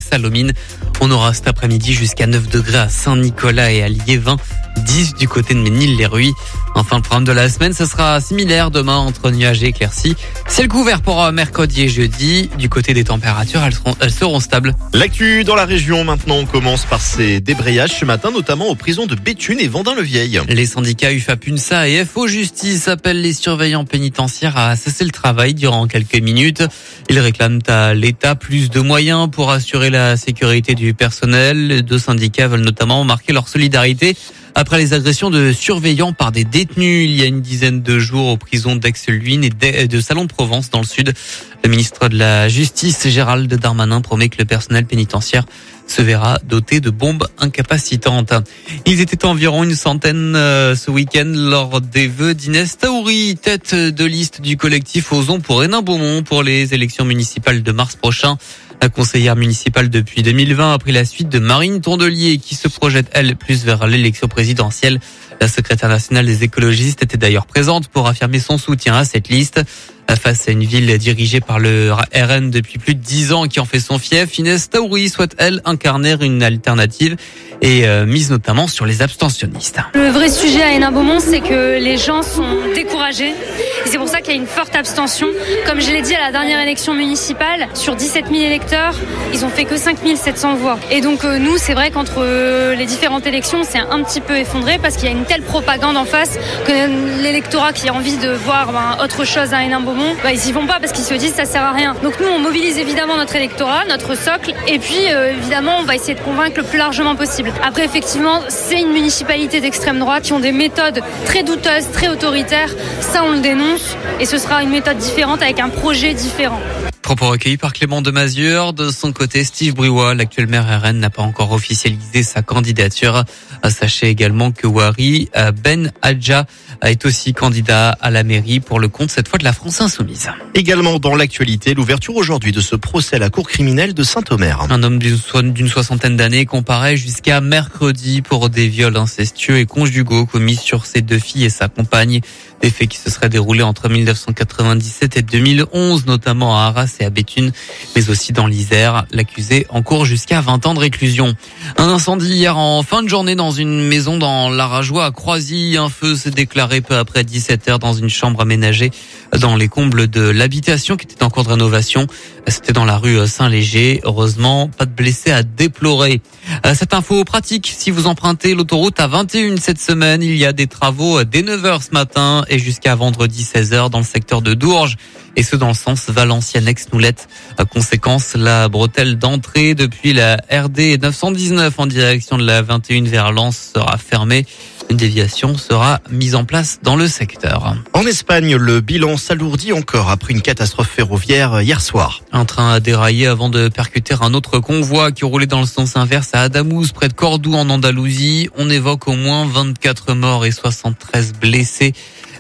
Salomine. On aura cet après-midi jusqu'à 9 degrés à Saint-Nicolas et à Liévin, 10 du côté de Ménil-les-Ruilles. Enfin, le programme de la semaine, ce sera similaire demain entre nuages et éclaircies. Ciel couvert pour mercredi et jeudi. Du côté des températures, elles seront stables. L'actu dans la région maintenant, on commence par ces débrayages ce matin, notamment aux prisons de Béthune et Vendin-le-Vieil. Les syndicats UFAP-UNSA et FO Justice appellent les surveillants pénitentiaires à cesser le travail durant quelques minutes. Ils réclament à l'État plus de moyens pour assurer la sécurité du personnel. Les deux syndicats veulent notamment marquer leur solidarité après les agressions de surveillants par des détenus il y a une dizaine de jours aux prisons d'Aix-Luynes et de Salon-de-Provence dans le sud. Le ministre de la Justice, Gérald Darmanin, promet que le personnel pénitentiaire se verra doté de bombes incapacitantes. Ils étaient environ une centaine ce week-end lors des vœux d'Inès Taouri, tête de liste du collectif Osons pour Hénin-Beaumont pour les élections municipales de mars prochain. La conseillère municipale depuis 2020 a pris la suite de Marine Tondelier qui se projette, elle, plus vers l'élection présidentielle. La secrétaire nationale des écologistes était d'ailleurs présente pour affirmer son soutien à cette liste. Face à une ville dirigée par le RN depuis plus de 10 ans qui en fait son fief, Inès Taouri souhaite, elle, incarner une alternative et mise notamment sur les abstentionnistes. Le vrai sujet à Hénin-Beaumont, c'est que les gens sont découragés et c'est pour ça qu'il y a une forte abstention. Comme je l'ai dit à la dernière élection municipale, sur 17 000 électeurs, ils ont fait que 5 700 voix. Et donc nous, c'est vrai qu'entre les différentes élections, c'est un petit peu effondré parce qu'il y a une telle propagande en face que l'électorat qui a envie de voir autre chose à Hénin-Beaumont, ils y vont pas parce qu'ils se disent ça sert à rien. Donc nous, on mobilise évidemment notre électorat, notre socle, et puis évidemment, on va essayer de convaincre le plus largement possible. Après, effectivement, c'est une municipalité d'extrême droite qui ont des méthodes très douteuses, très autoritaires. Ça, on le dénonce, et ce sera une méthode différente avec un projet différent. Propos recueillis par Clément Demazure. De son côté, Steve Briouat, l'actuel maire RN, n'a pas encore officialisé sa candidature. Sachez également que Wari Ben Hadja est aussi candidat à la mairie pour le compte, cette fois, de la France Insoumise. Également dans l'actualité, l'ouverture aujourd'hui de ce procès à la cour criminelle de Saint-Omer. Un homme d'une soixantaine d'années comparaît jusqu'à mercredi pour des viols incestueux et conjugaux commis sur ses deux filles et sa compagne. Des faits qui se seraient déroulés entre 1997 et 2011, notamment à Arras et à Béthune, mais aussi dans l'Isère. L'accusé encourt jusqu'à 20 ans de réclusion. Un incendie hier en fin de journée dans une maison dans l'Arajois à Croisy. Un feu s'est déclaré peu après 17h dans une chambre aménagée dans les combles de l'habitation qui était en cours de rénovation. C'était dans la rue Saint-Léger. Heureusement, pas de blessés à déplorer. Cette info pratique, si vous empruntez l'autoroute A21 cette semaine, il y a des travaux dès 9h ce matin et jusqu'à vendredi 16h dans le secteur de Dourges. Et ce dans le sens Valenciennes-Aix-Noulette. Conséquence, la bretelle d'entrée depuis la RD 919 en direction de la 21 vers Lens sera fermée. Une déviation sera mise en place dans le secteur. En Espagne, le bilan s'alourdit encore après une catastrophe ferroviaire hier soir. Un train a déraillé avant de percuter un autre convoi qui roulait dans le sens inverse à Adamuz, près de Cordoue en Andalousie. On évoque au moins 24 morts et 73 blessés,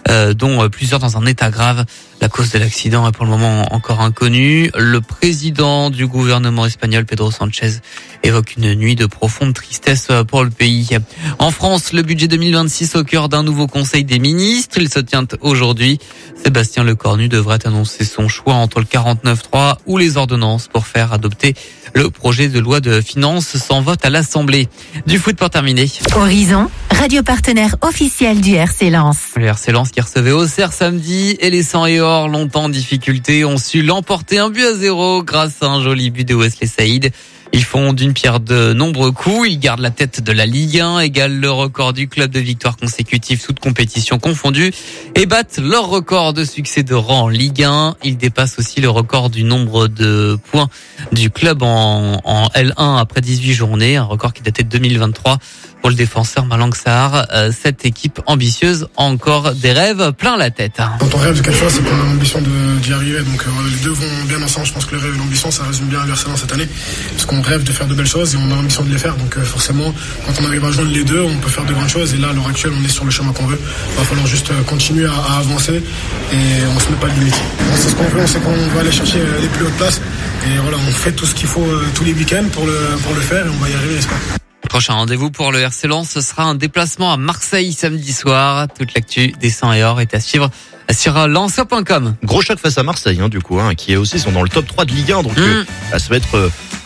dont plusieurs dans un état grave. La cause de l'accident est pour le moment encore inconnue. Le président du gouvernement espagnol, Pedro Sánchez, évoque une nuit de profonde tristesse pour le pays. En France, le budget 2026 au cœur d'un nouveau conseil des ministres. Il se tient aujourd'hui. Sébastien Lecornu devrait annoncer son choix entre le 49.3 ou les ordonnances pour faire adopter le projet de loi de finances sans vote à l'Assemblée. Du foot pour terminer. Horizon, radio partenaire officiel du RC Lens. Le RC Lens qui recevait Auxerre samedi et les 100 et or, longtemps en difficulté, ont su l'emporter 1-0 grâce à un joli but de Wesley Saïd. Ils font d'une pierre de nombreux coups. Ils gardent la tête de la Ligue 1, égalent le record du club de victoires consécutives toutes compétitions confondues et battent leur record de succès de rang en Ligue 1. Ils dépassent aussi le record du nombre de points du club en L1 après 18 journées, un record qui datait de 2023. Pour le défenseur Malang Sarr, cette équipe ambitieuse a encore des rêves plein la tête. Quand on rêve de quelque chose, c'est qu'on a l'ambition d'y arriver. Donc les deux vont bien ensemble. Je pense que le rêve et l'ambition, ça résume bien à l'RC Lens cette année. Parce qu'on rêve de faire de belles choses et on a l'ambition de les faire. Donc forcément, quand on arrive à joindre les deux, on peut faire de grandes choses. Et là, à l'heure actuelle, on est sur le chemin qu'on veut. Il va falloir juste continuer à avancer et on se met pas de limite. On sait ce qu'on veut, on sait qu'on va aller chercher les plus hautes places. Et voilà, on fait tout ce qu'il faut tous les week-ends pour le faire et on va y arriver, j'espère. Prochain rendez-vous pour le RC Lens, ce sera un déplacement à Marseille samedi soir. Toute l'actu des 100 et or est à suivre sur lensois.com. Gros choc face à Marseille, du coup, qui est aussi sont dans le top 3 de Ligue 1, donc ça va être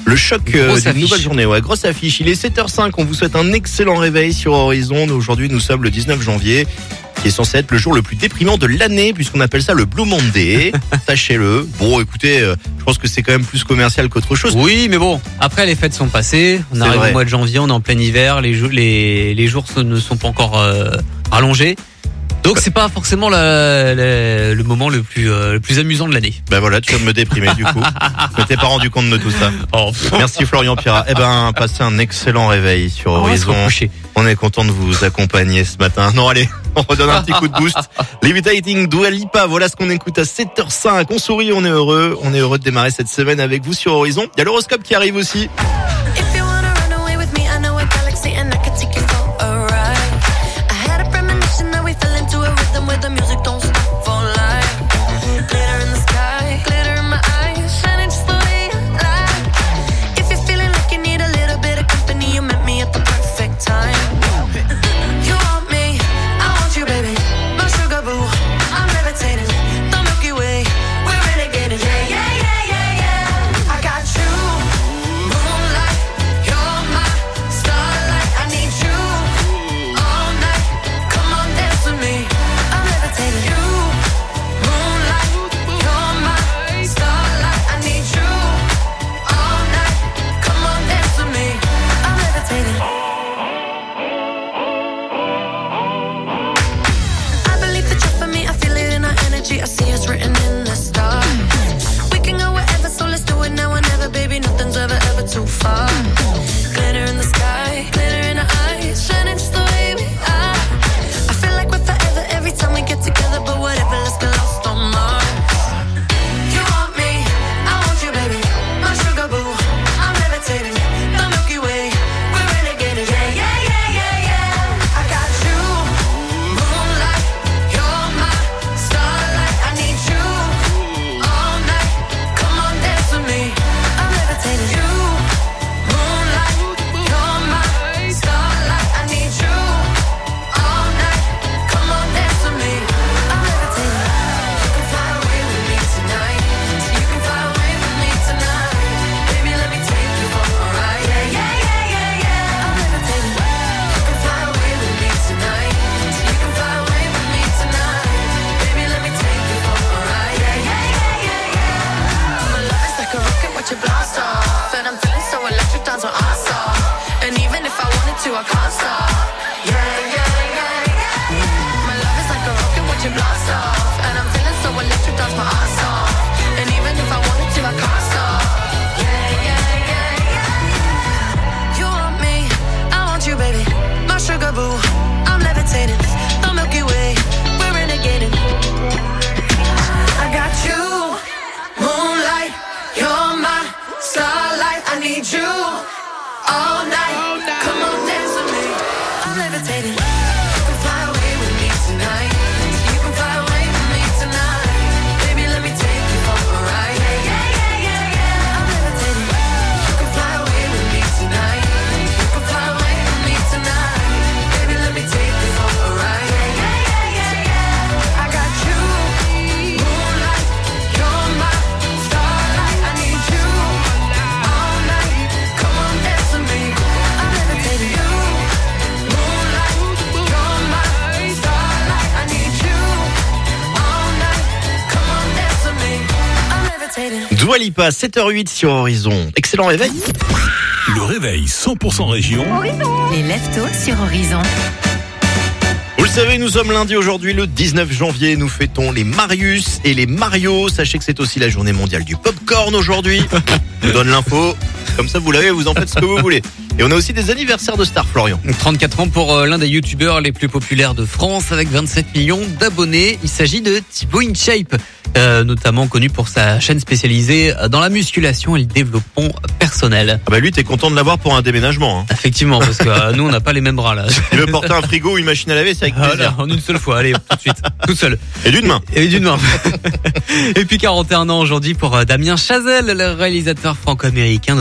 Le choc Grosse d'une affiche. nouvelle journée. Ouais, grosse affiche. Il est 7h05. On vous souhaite un excellent réveil sur Horizon. Aujourd'hui, nous sommes le 19 janvier. Qui est censé être le jour le plus déprimant de l'année, puisqu'on appelle ça le Blue Monday. Sachez-le. Bon, écoutez, je pense que c'est quand même plus commercial qu'autre chose. Oui, mais bon, après les fêtes sont passées, on C'est arrive vrai. au mois de janvier, on est en plein hiver, les jours ne sont pas encore rallongés. Donc c'est pas forcément le moment le plus amusant de l'année. Ben voilà, tu viens de me déprimer du coup. Je m'étais pas rendu compte de tout ça. Oh, Merci Florian Pirat. Eh ben, passez un excellent réveil sur on va se Horizon. recoucher. On est content de vous accompagner ce matin. Non, allez, on redonne un petit coup de boost. Levitating, Dua Lipa, voilà ce qu'on écoute à 7h05. On sourit, on est heureux. On est heureux de démarrer cette semaine avec vous sur Horizon. Il y a l'horoscope qui arrive aussi. If you wanna run away with me, I know a galaxy and I can take you for a ride. I had a premonition that we fell into a rhythm where the music don't stop for life. Glitter in the sky, glitter in my eyes, shining just the way I like. If you're feeling like you need a little bit of company, you met me at the perfect time. You want me, I want you, baby. My sugar boo, I'm levitating. The Milky Way, we're renegading. Yeah, yeah, yeah, yeah, yeah. I got you. Moonlight, you're my starlight. I need you all night. Come on, dance with me. I'm levitating. You, moonlight, you're my starlight. I need you all night. Come on, dance with me. I'm levitating. I believe that you're for me. I feel it in our energy. I see us written in the stars. We can go wherever, so let's do it now or never, baby. Nothing's ever too far. Glitter in the sky, glitter in our eyes, shining just the way we are. I feel like we're forever every time we get together, but whatever, let's get lost on Mars. You want me, I want you, baby. My sugar boo, I'm levitating. The Milky Way, we're renegading. Yeah, yeah, yeah, yeah, yeah. I got you. Moonlight, you're my starlight. I need you all night. Come on, dance with me. I'm levitating. You, moonlight, you're my starlight. I need you all night. Come on, dance with me. I'm levitating. You can fly away with me tonight. So you can fly away with me tonight. Baby, let me take you for a ride. Yeah, yeah, yeah, yeah, yeah. I'm levitating. You can fly away with me tonight. So you can fly away with me tonight. Baby, let me take you for a ride. Yeah, yeah, yeah, yeah, yeah. My love is like a rocket, watch it blast off. And I'm feeling so electric, dance my ass off. And even if I wanted to, I can't stop. Yeah, yeah, yeah, yeah. My love is like a rocket, watch it blast off. And I'm feeling so electric, dance my ass off. And even if I wanted to, I can't stop. Yeah, yeah, yeah, yeah. You want me, I want you, baby. My sugar boo, I'm levitating. The Milky Way, we're renegading. I got you, moonlight, you're my starlight. I need you all night. Come on, dance with me. I'm levitating. You can fly away with me tonight. You can fly away with me tonight. Baby, let me take you for a ride. Yeah, yeah, yeah, yeah, yeah. I'm levitating. You can fly away with me tonight. You can fly away with me tonight. Baby, let me take you for a ride. Yeah, yeah, yeah, yeah, yeah. I got you. Moonlight, you're my starlight. I need you all night. Come on, dance with me. I'm levitating. You, moonlight, you're my starlight. I need you all night. Come on, dance with me. I'm levitating. Dua Lipa, 7h08 sur Horizon. Excellent réveil. Le réveil 100% région. Les leftos sur Horizon. Vous le savez, nous sommes lundi aujourd'hui, le 19 janvier. Nous fêtons les Marius et les Mario. Sachez que c'est aussi la journée mondiale du popcorn aujourd'hui. Je vous donne l'info. Comme ça, vous l'avez, vous en faites ce que vous voulez. Et on a aussi des anniversaires de stars, Florian. 34 ans pour l'un des youtubeurs les plus populaires de France avec 27 millions d'abonnés. Il s'agit de Thibaut InShape, notamment connu pour sa chaîne spécialisée dans la musculation et le développement personnel. Ah bah lui, t'es content de l'avoir pour un déménagement. Hein. Effectivement, parce que nous, on n'a pas les mêmes bras là. Il veut porter un frigo ou une machine à laver, c'est avec plaisir. Voilà, en une seule fois, allez, tout de suite, tout seul. Et d'une main. Et d'une main. Et puis 41 ans aujourd'hui pour Damien Chazelle, le réalisateur franco-américain, notamment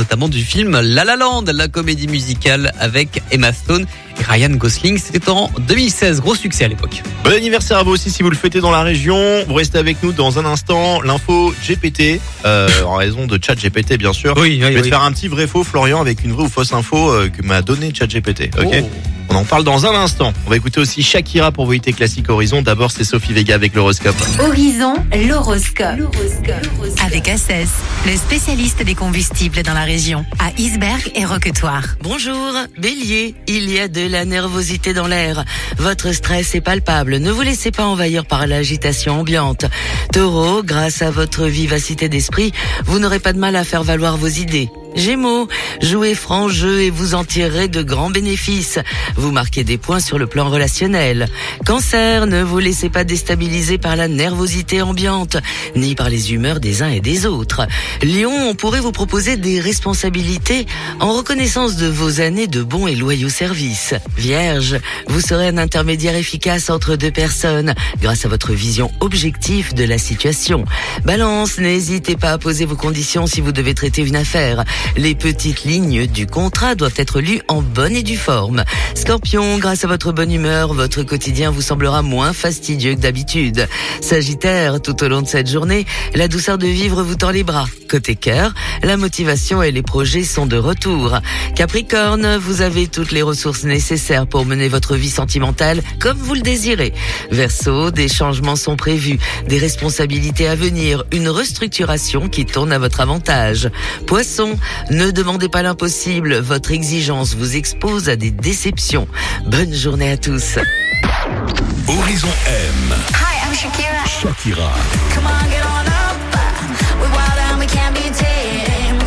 notamment du film La La Land, la comédie musicale avec Emma Stone et Ryan Gosling. C'était en 2016, gros succès à l'époque. Bon anniversaire à vous aussi si vous le fêtez dans la région. Vous restez avec nous dans un instant. L'info GPT, en raison de ChatGPT bien sûr. Oui, Je vais te faire un petit vrai faux, Florian, avec une vraie ou fausse info que m'a donné ChatGPT. Ok. Oh. On en parle dans un instant. On va écouter aussi Shakira pour VOIT Classique Horizon. D'abord, c'est Sophie Vega avec l'horoscope. Horizon, l'horoscope. Avec Assess, le spécialiste des combustibles dans la région, à Isberg et Roquetoire. Bonjour, Bélier, il y a de la nervosité dans l'air. Votre stress est palpable, ne vous laissez pas envahir par l'agitation ambiante. Taureau, grâce à votre vivacité d'esprit, vous n'aurez pas de mal à faire valoir vos idées. Gémeaux, jouez franc jeu et vous en tirerez de grands bénéfices. Vous marquez des points sur le plan relationnel. Cancer, ne vous laissez pas déstabiliser par la nervosité ambiante, ni par les humeurs des uns et des autres. Lion, on pourrait vous proposer des responsabilités en reconnaissance de vos années de bons et loyaux services. Vierge, vous serez un intermédiaire efficace entre deux personnes grâce à votre vision objective de la situation. Balance, n'hésitez pas à poser vos conditions si vous devez traiter une affaire. Les petites lignes du contrat doivent être lues en bonne et due forme. Scorpion, grâce à votre bonne humeur, votre quotidien vous semblera moins fastidieux que d'habitude. Sagittaire, tout au long de cette journée, la douceur de vivre vous tend les bras. Côté cœur, la motivation et les projets sont de retour. Capricorne, vous avez toutes les ressources nécessaires pour mener votre vie sentimentale comme vous le désirez. Verseau, des changements sont prévus, des responsabilités à venir, une restructuration qui tourne à votre avantage. Poisson, ne demandez pas l'impossible, votre exigence vous expose à des déceptions. Bonne journée à tous. Horizon M. Hi, I'm Shakira. Shakira. Come on, get on up. We're wild and we can't be tamed.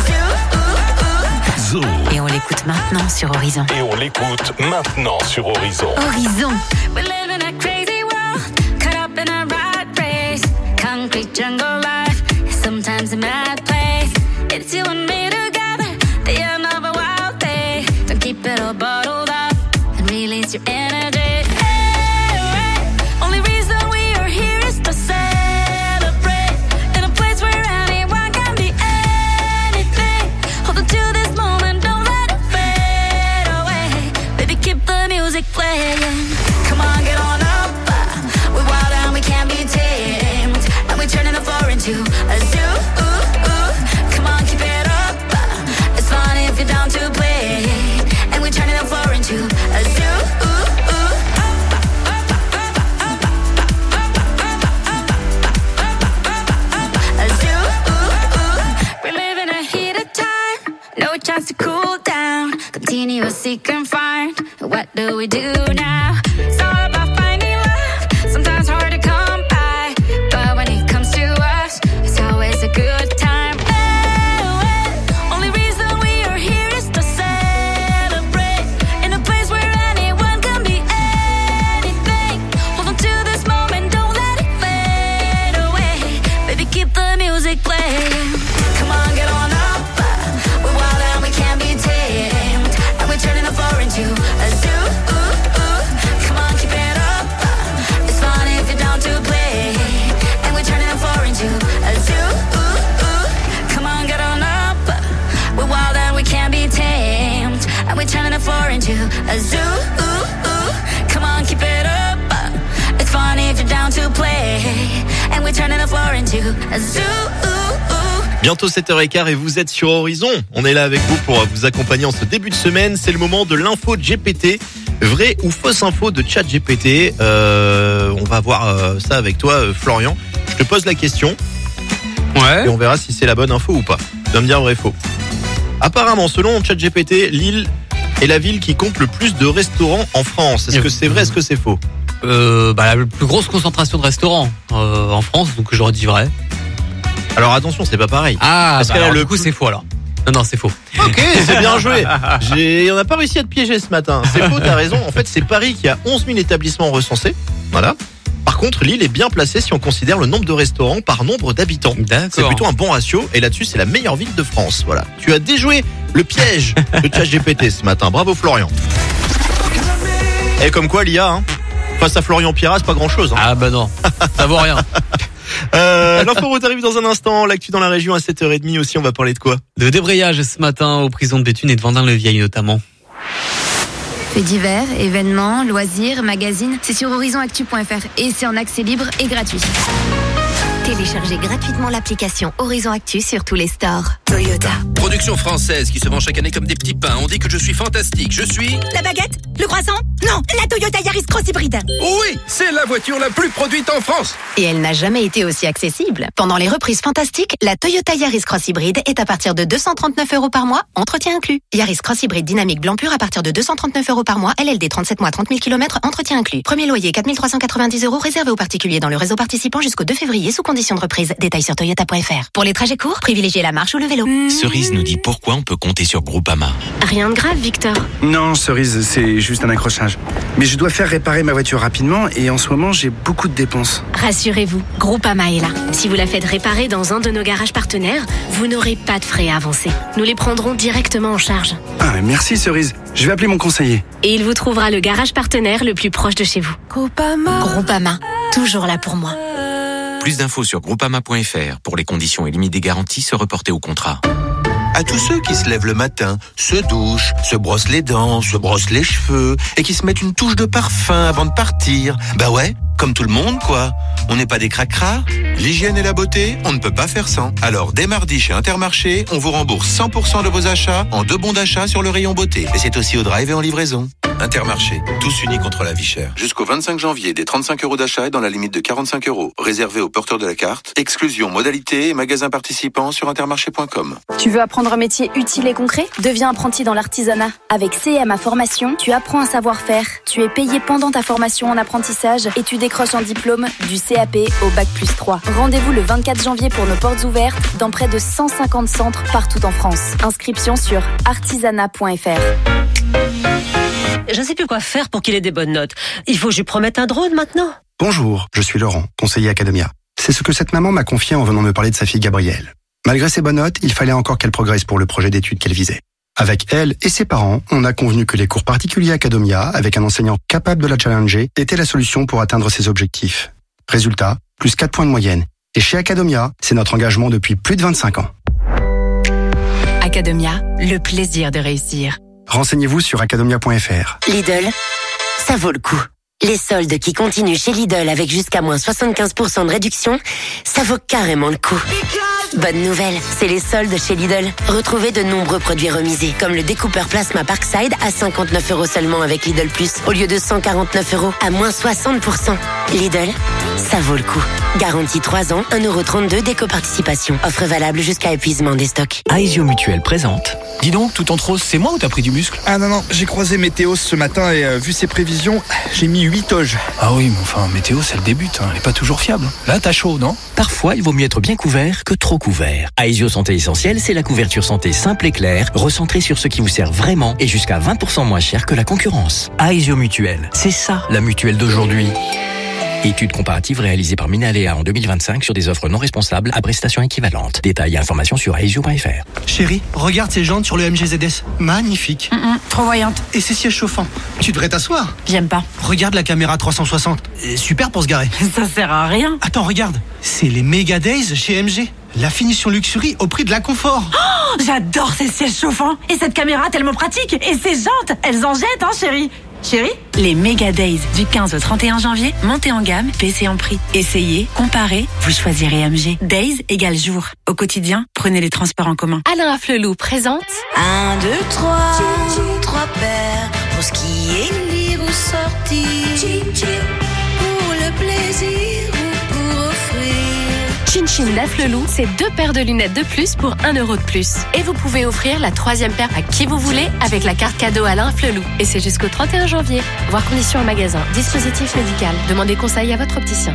Zo. Et on l'écoute maintenant sur Horizon. Et on l'écoute maintenant sur Horizon. Horizon, We live in a crazy world, caught up in a rat race. Concrete jungle life, sometimes a mad place. It's you and me together, the end of a wild day. Don't keep it all bottled up and release your energy. Only reason we are here is to celebrate. In a place where anyone can be anything. Hold on to this moment, don't let it fade away. Baby, keep the music playing. Come on, get on up. We're wild and we can't be tamed. And we're turning the floor into a zoo. Come on, keep it up. It's fun if you're down to play. And we're turning the floor into a zoo. We're living a heated time, no chance to cool down. Continuous seek and find. What do we do now? It's all about finding love. Sometimes hard to come by, but when it comes to us, it's always a good time. Only reason we are here is to celebrate. In a place where anyone can be anything. Hold on to this moment, don't let it fade away. Baby, keep the music playing. Come on, get on up. We're wild and we can't be tamed. And we're turning the floor into a zoo. Come on, keep it up. It's fun if you're down to play. And we're turning the floor into a zoo. Come on, get on up. We're wild and we can't be tamed. And we're turning the floor into a zoo. Come on, keep it up. It's fun if you're down to play. And we're turning the floor into a zoo. Bientôt 7h15 et vous êtes sur Horizon. On est là avec vous pour vous accompagner en ce début de semaine. C'est le moment de l'info GPT. Vraie ou fausse info de ChatGPT. On va voir ça avec toi, Florian. Je te pose la question Ouais. et on verra si c'est la bonne info ou pas. Tu dois me dire vrai faux. Apparemment, selon ChatGPT, Lille est la ville qui compte le plus de restaurants en France. Est-ce que c'est vrai, est-ce que c'est faux? La plus grosse concentration de restaurants en France, donc j'aurais dit vrai. Alors attention, c'est pas pareil. Ah, Parce qu'elle a du coup c'est faux alors. Non, c'est faux. Ok, c'est bien joué. On n'a pas réussi à te piéger ce matin. C'est faux, t'as raison. En fait, c'est Paris qui a 11 000 établissements recensés. Voilà. Par contre, Lille est bien placée si on considère le nombre de restaurants par nombre d'habitants. D'accord. C'est plutôt un bon ratio. Et là-dessus, c'est la meilleure ville de France. Voilà. Tu as déjoué le piège de ChatGPT ce matin. Bravo, Florian. Et comme quoi, l'IA, face à Florian Pierrat, c'est pas grand-chose. Ah bah non, ça vaut rien. L'info route arrive dans un instant. L'actu dans la région à 7h30 aussi. On va parler de quoi? De débrayage ce matin aux prisons de Béthune et de Vendin-le-Vieil notamment. Faits divers, événements, loisirs, magazines, c'est sur horizonactu.fr et c'est en accès libre et gratuit. Téléchargez gratuitement l'application Horizon Actu sur tous les stores. Toyota. Production française qui se vend chaque année comme des petits pains. On dit que je suis fantastique. Je suis... La baguette? Le croissant? Non, la Toyota Yaris Cross Hybride. Oui, c'est la voiture la plus produite en France. Et elle n'a jamais été aussi accessible. Pendant les reprises fantastiques, la Toyota Yaris Cross Hybride est à partir de 239 € par mois, entretien inclus. Yaris Cross Hybride dynamique blanc pur à partir de 239 € par mois, LLD 37 mois, 30 000 km, entretien inclus. Premier loyer 4 390 € réservé aux particuliers dans le réseau participant jusqu'au 2 février sous condition de reprise. Détails sur toyota.fr. Pour les trajets courts, privilégiez la marche ou le vélo. Cerise nous dit pourquoi on peut compter sur Groupama. Rien de grave, Victor. Non, Cerise, c'est juste un accrochage. Mais je dois faire réparer ma voiture rapidement et en ce moment, j'ai beaucoup de dépenses. Rassurez-vous, Groupama est là. Si vous la faites réparer dans un de nos garages partenaires, vous n'aurez pas de frais à avancer. Nous les prendrons directement en charge. Ah, merci Cerise. Je vais appeler mon conseiller. Et il vous trouvera le garage partenaire le plus proche de chez vous. Groupama, toujours là pour moi. Plus d'infos sur groupama.fr. Pour les conditions et limites des garanties, se reporter au contrat. À tous ceux qui se lèvent le matin, se douchent, se brossent les dents, se brossent les cheveux et qui se mettent une touche de parfum avant de partir. Bah ouais, comme tout le monde quoi. On n'est pas des cracras. L'hygiène et la beauté, on ne peut pas faire sans. Alors dès mardi chez Intermarché, on vous rembourse 100% de vos achats en 2 bons d'achat sur le rayon beauté. Et c'est aussi au drive et en livraison. Intermarché, tous unis contre la vie chère. Jusqu'au 25 janvier, des 35 € d'achat et dans la limite de 45 €. Réservé aux porteurs de la carte. Exclusion, modalité et magasins participants sur intermarché.com. Tu veux apprendre un métier utile et concret? Deviens apprenti dans l'artisanat. Avec CMA Formation, tu apprends un savoir-faire. Tu es payé pendant ta formation en apprentissage et tu décroches un diplôme du CAP au Bac+3. Rendez-vous le 24 janvier pour nos portes ouvertes dans près de 150 centres partout en France. Inscription sur artisanat.fr. Je ne sais plus quoi faire pour qu'il ait des bonnes notes. Il faut que je lui promette un drone maintenant. Bonjour, je suis Laurent, conseiller Academia. C'est ce que cette maman m'a confié en venant me parler de sa fille Gabrielle. Malgré ses bonnes notes, il fallait encore qu'elle progresse pour le projet d'études qu'elle visait. Avec elle et ses parents, on a convenu que les cours particuliers Academia, avec un enseignant capable de la challenger, étaient la solution pour atteindre ses objectifs. Résultat, plus 4 points de moyenne. Et chez Academia, c'est notre engagement depuis plus de 25 ans. Academia, le plaisir de réussir. Renseignez-vous sur academia.fr. Lidl, ça vaut le coup. Les soldes qui continuent chez Lidl avec jusqu'à moins 75% de réduction, ça vaut carrément le coup. Bonne nouvelle, c'est les soldes chez Lidl. Retrouvez de nombreux produits remisés, comme le découpeur plasma Parkside à 59 € seulement avec Lidl Plus, au lieu de 149 € à moins 60%. Lidl, ça vaut le coup. Garantie 3 ans, 1,32 € d'éco-participation. Offre valable jusqu'à épuisement des stocks. Aesio Mutuelle présente. Dis donc, tout en rose, c'est moi ou t'as pris du muscle? Ah non, j'ai croisé Météos ce matin et vu ses prévisions, j'ai mis 8 oges. Ah oui, mais enfin, Météos, elle débute, elle est pas toujours fiable. Là, t'as chaud, non? Parfois, il vaut mieux être bien couvert que trop couvert. Aesio Santé Essentielle, c'est la couverture santé simple et claire, recentrée sur ce qui vous sert vraiment et jusqu'à 20% moins cher que la concurrence. Aesio Mutuelle, c'est ça, la mutuelle d'aujourd'hui. Étude comparative réalisée par Minaléa en 2025 sur des offres non responsables à prestations équivalentes. Détails et informations sur aesio.fr. Chérie, regarde ces jantes sur le MG ZS. Magnifique. Trop voyante. Et ces sièges chauffants. Tu devrais t'asseoir. J'aime pas. Regarde la caméra 360. Super pour se garer. Ça sert à rien. Attends, regarde. C'est les Mega Days chez MG. La finition luxury au prix de l'inconfort. Oh, j'adore ces sièges chauffants. Et cette caméra tellement pratique. Et ces jantes, elles en jettent, hein, chérie. Chérie? Les Mega Days du 15 au 31 janvier, montez en gamme, baissez en prix. Essayez, comparez, vous choisirez MG. Days égale jour. Au quotidien, prenez les transports en commun. Alain Afflelou présente 1, 2, 3, 3 paires pour skier, lire ou sortir, pour le plaisir ou pour offrir. Chin Chin d'Afflelou, c'est 2 paires de lunettes de plus pour 1 € de plus. Et vous pouvez offrir la 3e paire à qui vous voulez avec la carte cadeau Alain Afflelou. Et c'est jusqu'au 31 janvier. Voir conditions en magasin. Dispositif médical. Demandez conseil à votre opticien.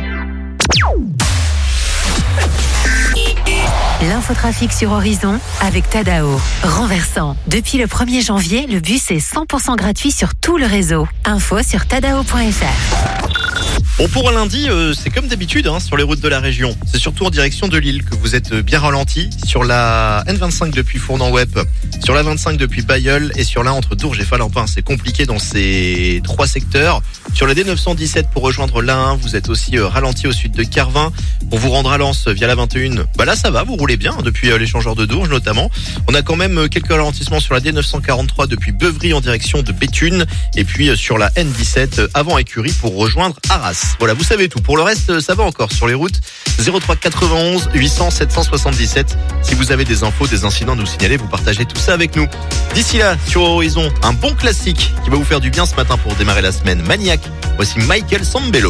L'infotrafic sur Horizon avec Tadao. Renversant. Depuis le 1er janvier, le bus est 100% gratuit sur tout le réseau. Info sur tadao.fr. Bon, pour un lundi, c'est comme d'habitude sur les routes de la région. C'est surtout en direction de Lille que vous êtes bien ralenti. Sur la N25 depuis Fournan-Wep, sur la 25 depuis Bailleul et sur la entre Dourges et Falampin. C'est compliqué dans ces 3 secteurs. Sur la D917 pour rejoindre l'A1, vous êtes aussi ralenti au sud de Carvin. Pour vous rendre à Lens via la 21, là ça va, vous roulez bien depuis l'échangeur de Dourges notamment. On a quand même quelques ralentissements sur la D943 depuis Beuvry en direction de Béthune. Et puis sur la N17 avant Écurie pour rejoindre Arras. Voilà, vous savez tout. Pour le reste, ça va encore sur les routes. 03 91 800 777. Si vous avez des infos, des incidents à nous signaler, vous partagez tout ça avec nous. D'ici là, sur Horizon, un bon classique qui va vous faire du bien ce matin pour démarrer la semaine. Maniac. Voici Michael Sambello.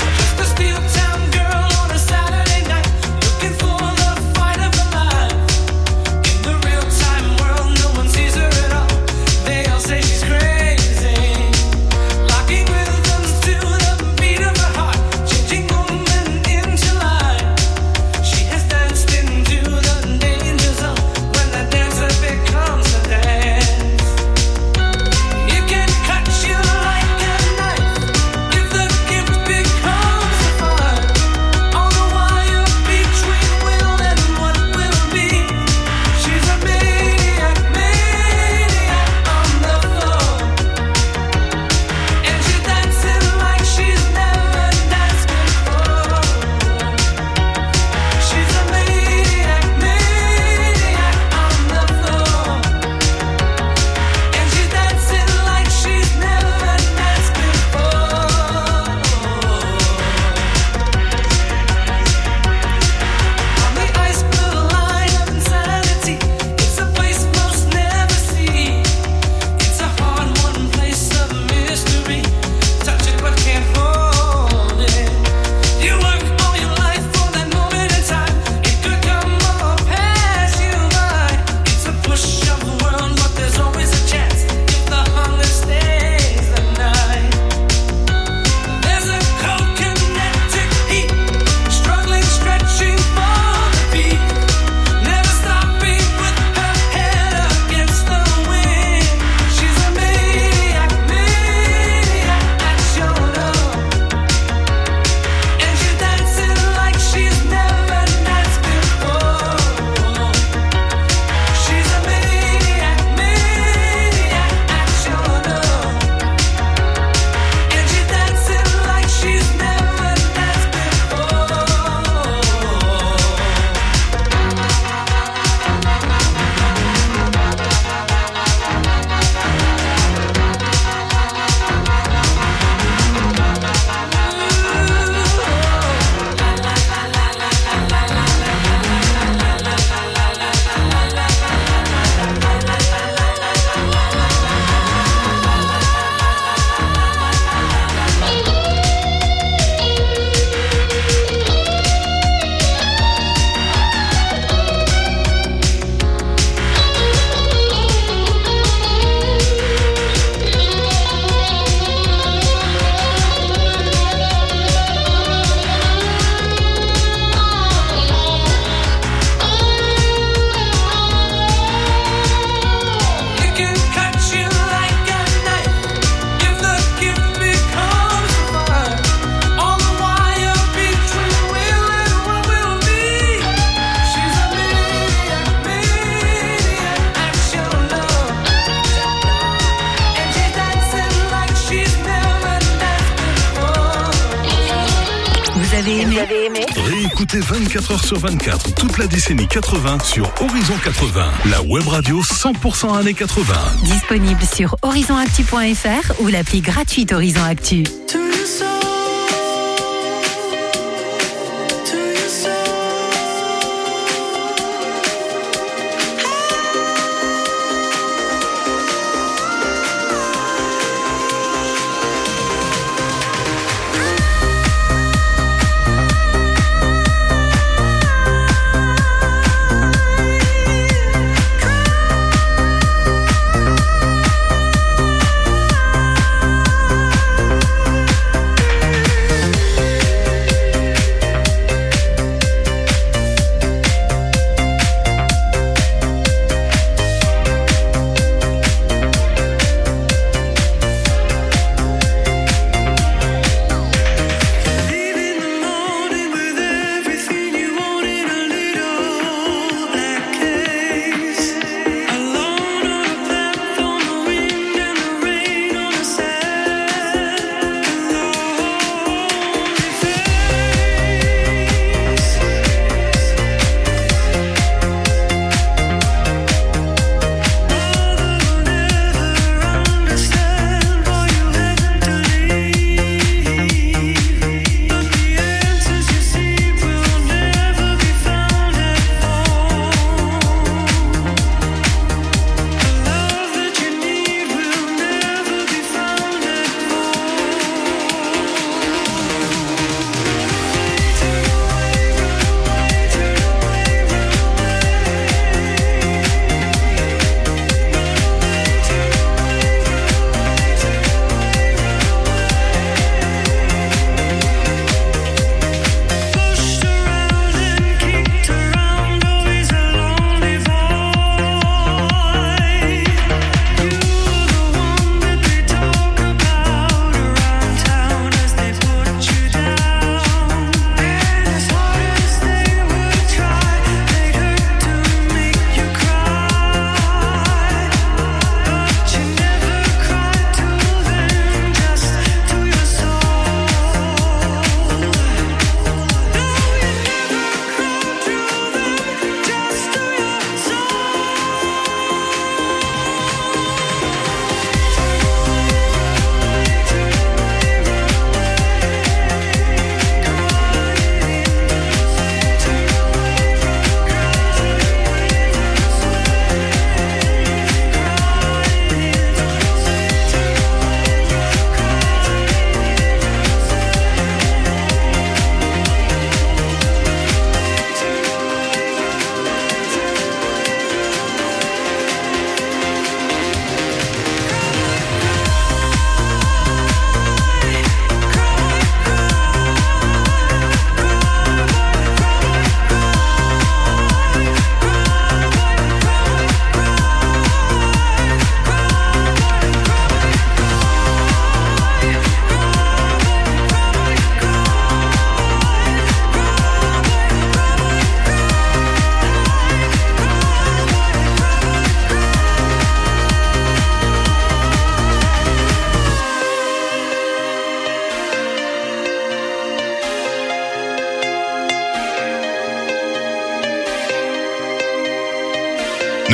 Réécoutez 24 heures sur 24, toute la décennie 80 sur Horizon 80, la web radio 100% années 80. Disponible sur horizonactu.fr ou l'appli gratuite Horizon Actu.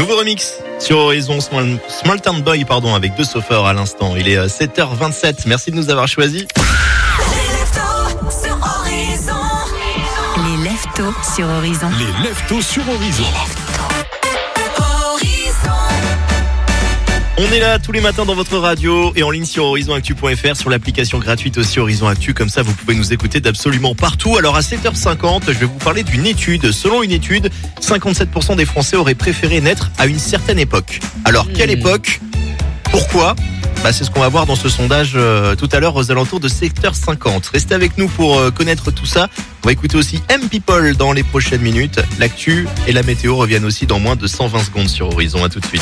Nouveau remix sur Horizon, Small Town Boy, avec deux Sofer à l'instant. Il est 7h27. Merci de nous avoir choisis. Les leftos sur Horizon. Les leftos sur Horizon. On est là tous les matins dans votre radio et en ligne sur horizonactu.fr, sur l'application gratuite aussi Horizon Actu. Comme ça, vous pouvez nous écouter d'absolument partout. Alors à 7h50, je vais vous parler d'une étude. Selon une étude, 57% des Français auraient préféré naître à une certaine époque. Alors, quelle époque ? Pourquoi ? C'est ce qu'on va voir dans ce sondage tout à l'heure aux alentours de 7h50. Restez avec nous pour connaître tout ça. On va écouter aussi M-People dans les prochaines minutes. L'actu et la météo reviennent aussi dans moins de 120 secondes sur Horizon. À tout de suite.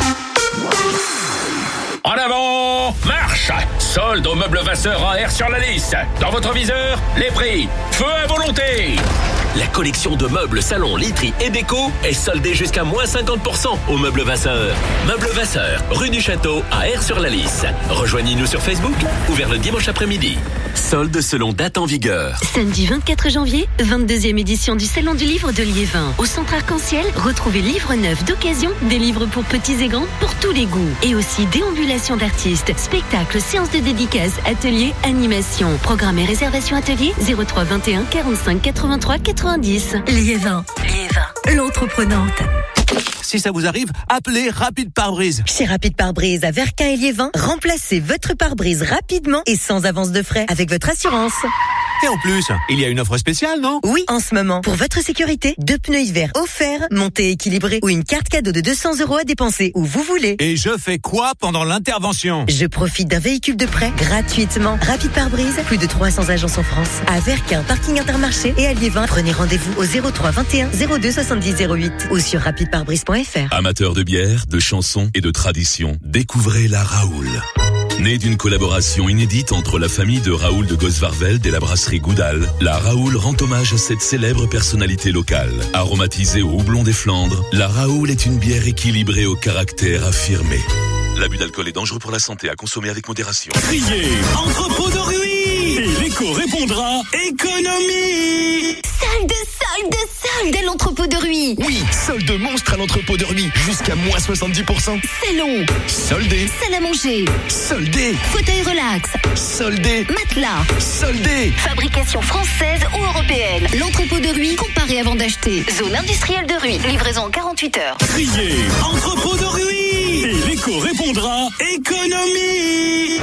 En avant, marche! Solde aux meubles Vasseur en R sur la liste. Dans votre viseur, les prix. Feu à volonté! La collection de meubles, salons, literie et déco est soldée jusqu'à moins 50% aux meubles Vasseur. Meubles Vasseur, rue du Château à R sur la liste. Rejoignez-nous sur Facebook, ouvert le dimanche après-midi. Solde selon date en vigueur. Samedi 24 janvier, 22e édition du Salon du Livre de Liévin. Au Centre Arc-en-Ciel, retrouvez livres neufs d'occasion, des livres pour petits et grands, pour tous les goûts. Et aussi déambulation d'artistes, spectacles, séances de dédicaces, ateliers, animations. Programme et réservation atelier 03 21 45 83 90. Liévin, l'entreprenante. Si ça vous arrive, appelez Rapide Pare-Brise. Chez Rapide Pare-Brise à Verquin et Liévin, remplacez votre pare-brise rapidement et sans avance de frais avec votre assurance. Et en plus, il y a une offre spéciale, non ? Oui, en ce moment, pour votre sécurité, 2 pneus hiver offerts, montée équilibrée ou une carte cadeau de 200 € à dépenser où vous voulez. Et je fais quoi pendant l'intervention ? Je profite d'un véhicule de prêt gratuitement. Rapide Pare-Brise, plus de 300 agences en France. À Verquin, parking Intermarché et à Liévin, prenez rendez-vous au 03 21 02 70 08 ou sur rapideparebrise.fr. Amateurs de bière, de chansons et de tradition, découvrez la Raoul. Née d'une collaboration inédite entre la famille de Raoul de Gosvarveld et la brasserie Goudal, la Raoul rend hommage à cette célèbre personnalité locale. Aromatisée au houblon des Flandres, la Raoul est une bière équilibrée au caractère affirmé. L'abus d'alcool est dangereux pour la santé, à consommer avec modération. Criez entrepôt de Rui et l'écho répondra économie. Solde à l'entrepôt de Rui. Oui, solde monstre à l'entrepôt de Rui, jusqu'à moins 70%. Salon, Soldé. salle à manger, Soldé. fauteuil relax, Soldé. matelas, Soldé. fabrication française ou européenne. L'entrepôt de Rui, comparé avant d'acheter. Zone industrielle de Rui, livraison en 48 heures. Criez entrepôt de Rui et l'écho répondra économie.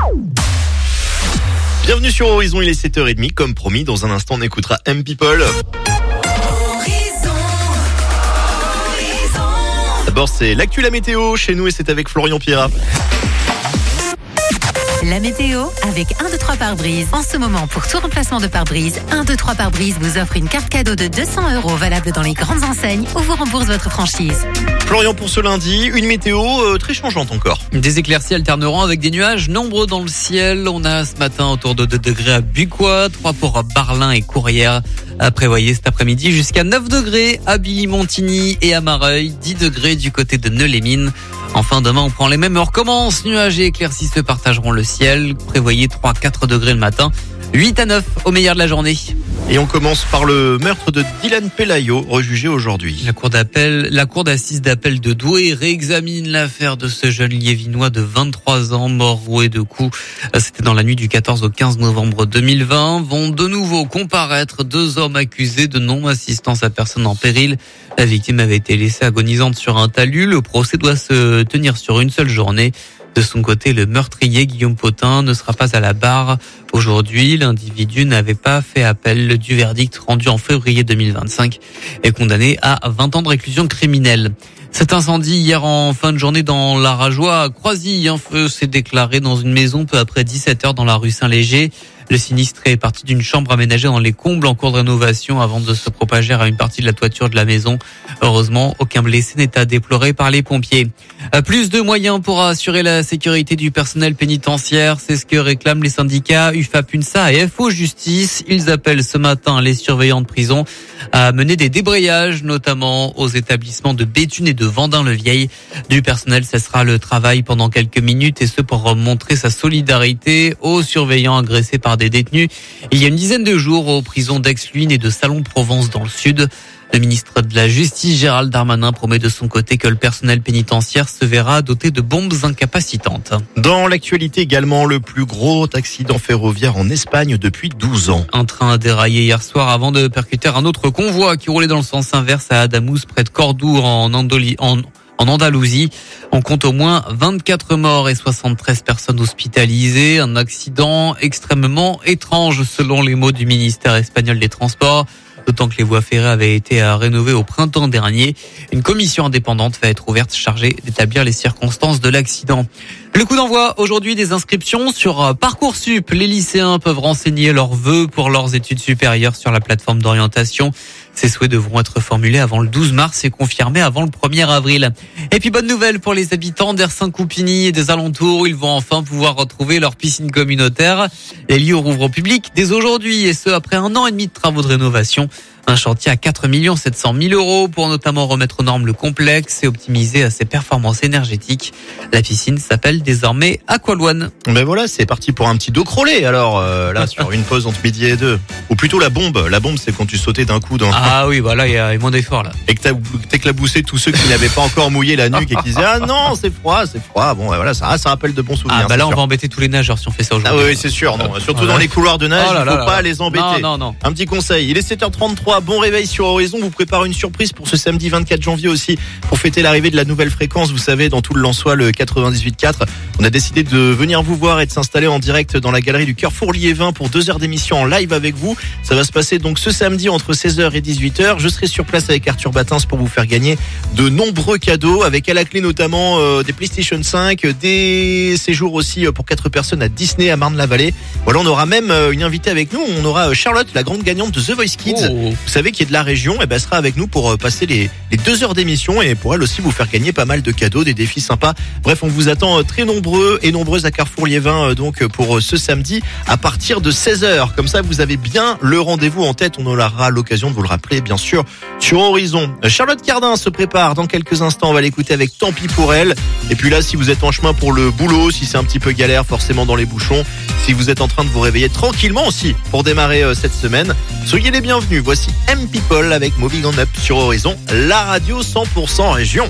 Bienvenue sur Horizon, il est 7h30. Comme promis, dans un instant, on écoutera M-People. D'abord, c'est l'actu, la météo chez nous et c'est avec Florian Pierrat. La météo avec 1, 2, 3 pare-brise. En ce moment, pour tout remplacement de pare-brise, 1, 2, 3 pare-brise vous offre une carte cadeau de 200 € valable dans les grandes enseignes ou vous rembourse votre franchise. Florian, pour ce lundi, une météo très changeante encore. Des éclaircies alterneront avec des nuages nombreux dans le ciel. On a ce matin autour de 2 degrés à Bucois, 3 pour Barlin et Courrières. Prévoyez cet après-midi jusqu'à 9 degrés à Billy-Montigny et à Mareuil, 10 degrés du côté de Neux-les-Mines. Enfin, demain, on prend les mêmes heures commence. Nuages et éclaircies se partageront le ciel. Prévoyez 3-4 degrés le matin, 8 à 9 au meilleur de la journée. Et on commence par le meurtre de Dylan Pelayo, rejugé aujourd'hui. La cour d'assises d'appel de Douai réexamine l'affaire de ce jeune liévinois de 23 ans, mort roué de coups. C'était dans la nuit du 14 au 15 novembre 2020. Vont de nouveau comparaître 2 hommes accusés de non-assistance à personne en péril. La victime avait été laissée agonisante sur un talus. Le procès doit se tenir sur une seule journée. De son côté, le meurtrier Guillaume Potin ne sera pas à la barre. Aujourd'hui, l'individu n'avait pas fait appel du verdict rendu en février 2025 et condamné à 20 ans de réclusion criminelle. Cet incendie hier en fin de journée dans l'Arajois à Croisy, un feu s'est déclaré dans une maison peu après 17h dans la rue Saint-Léger. Le sinistre est parti d'une chambre aménagée dans les combles en cours de rénovation avant de se propager à une partie de la toiture de la maison. Heureusement, aucun blessé n'est à déplorer par les pompiers. Plus de moyens pour assurer la sécurité du personnel pénitentiaire, c'est ce que réclament les syndicats UFAP-UNSA et FO Justice. Ils appellent ce matin les surveillants de prison à mener des débrayages, notamment aux établissements de Béthune et de Vendin-le-Vieil. Du personnel cessera le travail pendant quelques minutes et ce pour montrer sa solidarité aux surveillants agressés par des détenus il y a une dizaine de jours aux prisons d'Aix-Luynes et de Salon-de-Provence dans le sud. Le ministre de la Justice, Gérald Darmanin, promet de son côté que le personnel pénitentiaire se verra doté de bombes incapacitantes. Dans l'actualité également, le plus gros accident ferroviaire en Espagne depuis 12 ans. Un train a déraillé hier soir avant de percuter un autre convoi qui roulait dans le sens inverse à Adamuz, près de Cordoue, en Andalousie. On compte au moins 24 morts et 73 personnes hospitalisées. Un accident extrêmement étrange selon les mots du ministère espagnol des Transports. D'autant que les voies ferrées avaient été rénovées au printemps dernier. Une commission indépendante va être ouverte chargée d'établir les circonstances de l'accident. Le coup d'envoi aujourd'hui des inscriptions sur Parcoursup. Les lycéens peuvent renseigner leurs vœux pour leurs études supérieures sur la plateforme d'orientation. Ces souhaits devront être formulés avant le 12 mars et confirmés avant le 1er avril. Et puis bonne nouvelle pour les habitants d'Ersin-Coupigny et des alentours. Ils vont enfin pouvoir retrouver leur piscine communautaire. Les lieux rouvrent au public dès aujourd'hui et ce après 1 an et demi de travaux de rénovation. Un chantier à 4 700 000 € pour notamment remettre aux normes le complexe et optimiser ses performances énergétiques. La piscine s'appelle désormais Aqualoine. Ben voilà, c'est parti pour un petit dos crawlé. Alors là, sur une pause entre midi et 2. Ou plutôt la bombe. La bombe, c'est quand tu sautais d'un coup dans... Ah oui, voilà, il y a moins d'efforts là. Et que t'as éclaboussé tous ceux qui n'avaient pas encore mouillé la nuque et qui disaient « Ah non, c'est froid, c'est froid ». Bon, voilà, ça rappelle de bons souvenirs. Ah bah là, on sûr. va embêter tous les nageurs si on fait ça aujourd'hui. Ah oui, c'est sûr. Non. Surtout dans les couloirs de nage, il ne faut pas les embêter. Non. Un petit conseil, il est 7h33, bon réveil sur Horizon. Vous préparez une surprise pour ce samedi 24 janvier aussi, pour fêter l'arrivée de la nouvelle fréquence. Vous savez, dans tout le Lensois, le 98.4. On a décidé de venir vous voir et de s'installer en direct dans la galerie du Carrefour Liévin pour 2 heures d'émission en live avec vous. Ça va se passer donc ce samedi entre 16h et 18h. Je serai sur place avec Arthur Batins pour vous faire gagner de nombreux cadeaux, avec à la clé notamment des PlayStation 5, des séjours aussi pour 4 personnes à Disney à Marne-la-Vallée. Voilà, on aura même une invitée avec nous. On aura Charlotte, la grande gagnante de The Voice Kids. Vous savez, qui est de la région. Et ben, elle sera avec nous pour passer les 2 heures d'émission et pour elle aussi vous faire gagner pas mal de cadeaux, des défis sympas. Bref, on vous attend très nombreux et nombreuses à Carrefour Liévin donc pour ce samedi à partir de 16h. Comme ça, vous avez bien le rendez-vous en tête. On aura l'occasion de vous le rappeler, bien sûr, sur Horizon. Charlotte Cardin se prépare dans quelques instants. On va l'écouter avec Tant pis pour elle. Et puis là, si vous êtes en chemin pour le boulot, si c'est un petit peu galère, forcément dans les bouchons, si vous êtes en train de vous réveiller tranquillement aussi pour démarrer cette semaine, soyez les bienvenus. Voici M People avec Moving On Up sur Horizon, la radio 100% région.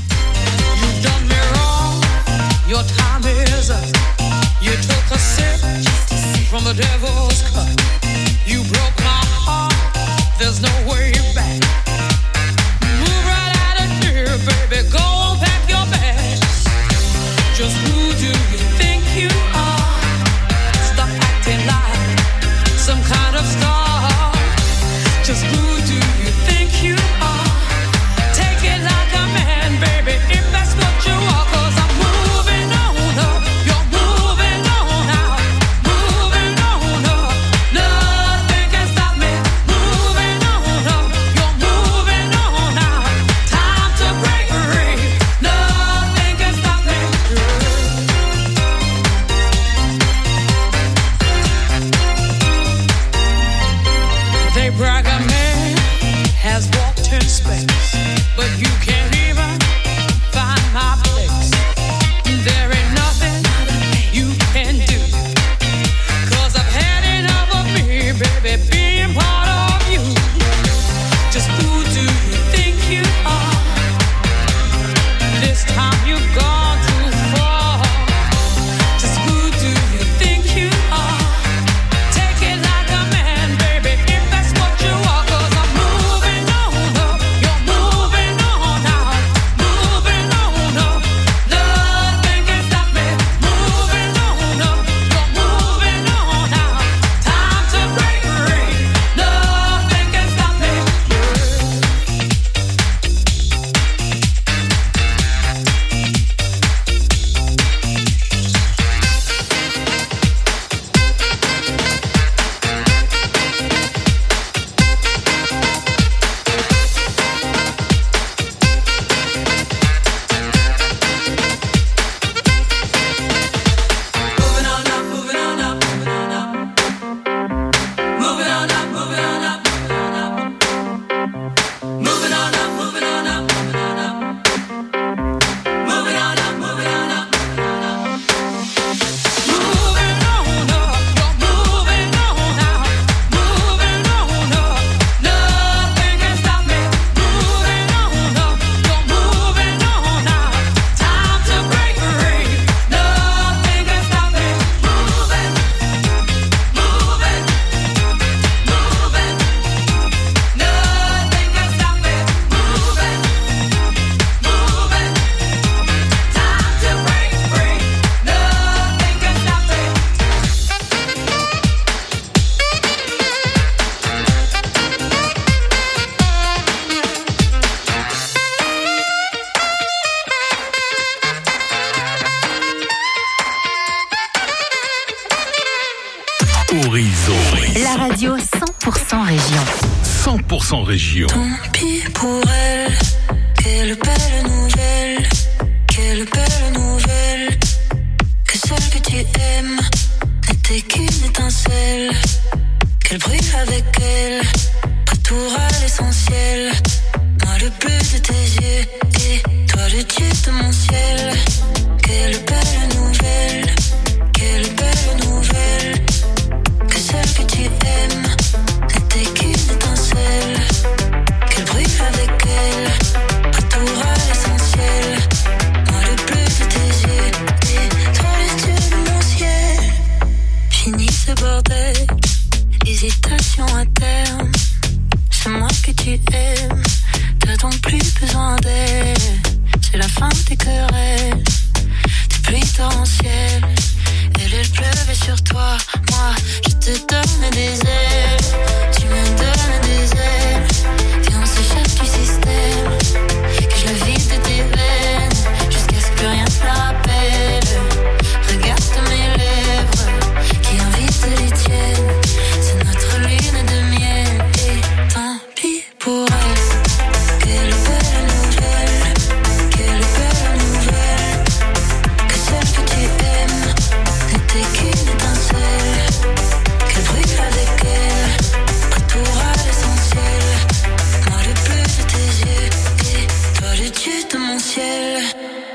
Horizon. La radio 100% région. 100% région. Tant pis pour elle, quelle belle nouvelle, quelle belle nouvelle. Que celle que tu aimes n'était qu'une étincelle. Qu'elle brille avec elle, retour à l'essentiel. Moi le bleu de tes yeux et toi le dieu de mon ciel. Quelle belle nouvelle, quelle belle nouvelle. Que celle que tu aimes n'était qu'une étincelle. Qu'elle brille avec elle, retour à l'essentiel. Moi le bleu de tes yeux et toi le dieu de mon ciel. Fini ce bordel, hésitation à terme. C'est moi que tu aimes, t'as donc plus besoin d'elle. C'est la fin des querelles, des pluies torrentielles. Elle pleuvait sur toi, moi je te donne des ailes. Tu me donnes des ailes, viens on s'échappe du système. Que je le vide de tes veines, jusqu'à ce que plus rien ne la rappelle. Regarde mes lèvres, qui invitent les tiennes. C'est notre lune de miel, et tant pis pour elle. Quelle belle nouvelle, quelle belle nouvelle. Que celle que tu aimes n'était qu'une étincelle. Qu'elle brille avec elle, retour à l'essentiel. Moi le bleu de tes yeux, et toi le dieu de mon ciel.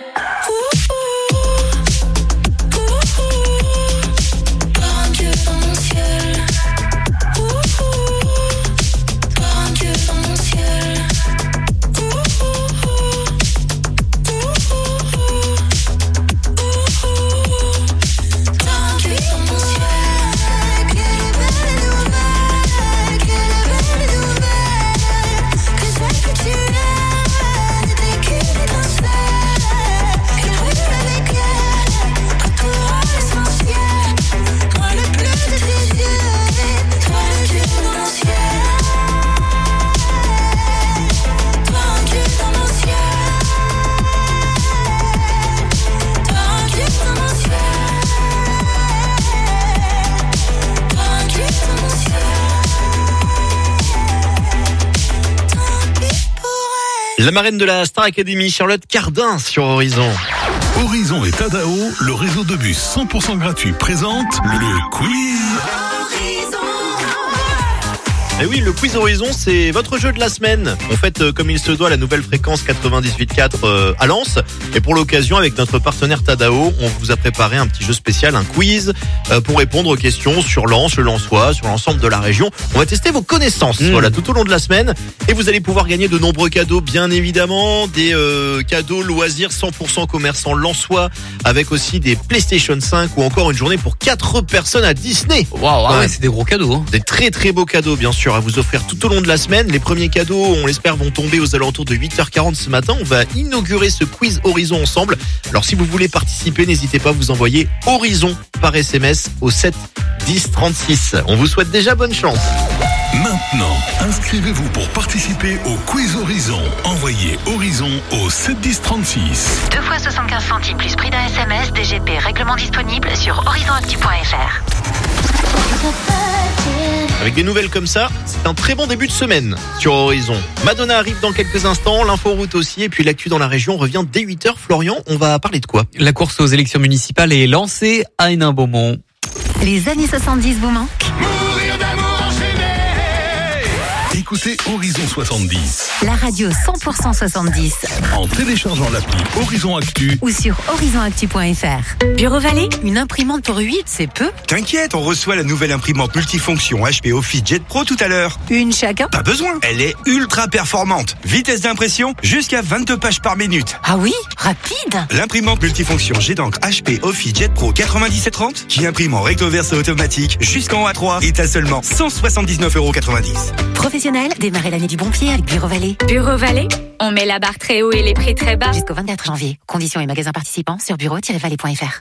Par un dieu dans mon ciel. Par un dieu dans mon ciel. Par un dieu dans mon ciel. Quelle belle nouvelle, quelle belle nouvelle. Que celle que tu aimes n'était qu'une étincelle. Qu'elle brille avec elle, retour à l'essentiel. Moi le bleu de tes yeux, et toi le dieu dans mon ciel. Toi un dieu dans mon ciel. Toi un dieu dans mon ciel. Toi un dieu dans mon ciel. Tant pis pour elle. La marraine de la Star Academy, Charlotte Cardin sur Horizon. Horizon et Tadao, le réseau de bus 100% gratuit, présente le quiz. Et oui, le quiz Horizon, c'est votre jeu de la semaine. On fête comme il se doit la nouvelle fréquence 98.4 à Lens. Et pour l'occasion, avec notre partenaire Tadao, on vous a préparé un petit jeu spécial, un quiz pour répondre aux questions sur Lens, le Lensois, sur l'ensemble de la région. On va tester vos connaissances, voilà, tout au long de la semaine. Et vous allez pouvoir gagner de nombreux cadeaux, bien évidemment, des cadeaux loisirs 100% commerçants lensois, avec aussi des PlayStation 5 ou encore une journée pour 4 personnes à Disney. Waouh, ouais, c'est des gros cadeaux. Hein. Des très très beaux cadeaux, bien sûr, à vous offrir tout au long de la semaine. Les premiers cadeaux, on l'espère, vont tomber aux alentours de 8h40 ce matin. On va inaugurer ce quiz Horizon ensemble. Alors si vous voulez participer, n'hésitez pas à vous envoyer Horizon par SMS au 7 10 36. On vous souhaite déjà bonne chance. Maintenant, inscrivez-vous pour participer au quiz Horizon. Envoyez Horizon au 7 10 36. 2 fois 75 centimes plus prix d'un SMS, DGP, règlement disponible sur horizonactu.fr. Avec des nouvelles comme ça, c'est un très bon début de semaine sur Horizon. Madonna arrive dans quelques instants, l'inforoute aussi, et puis l'actu dans la région revient dès 8h. Florian, on va parler de quoi? La course aux élections municipales est lancée à Hénin-Beaumont. Les années 70 vous manquent? Écoutez Horizon 70. La radio 100% 70. En téléchargeant l'appli Horizon Actu ou sur horizonactu.fr. Bureau Vallée, une imprimante pour 8, c'est peu. T'inquiète, on reçoit la nouvelle imprimante multifonction HP OfficeJet Pro tout à l'heure. Une chacun? Pas besoin, elle est ultra performante. Vitesse d'impression, jusqu'à 22 pages par minute. Ah oui, rapide. L'imprimante multifonction G d'encre HP OfficeJet Pro 9730, qui imprime en recto verso automatique jusqu'en A3, est à seulement 179,90 €. Professionnel, démarrez l'année du bon pied avec Bureau Vallée. Bureau Vallée, on met la barre très haut et les prix très bas. Jusqu'au 24 janvier. Conditions et magasins participants sur bureau-vallée.fr.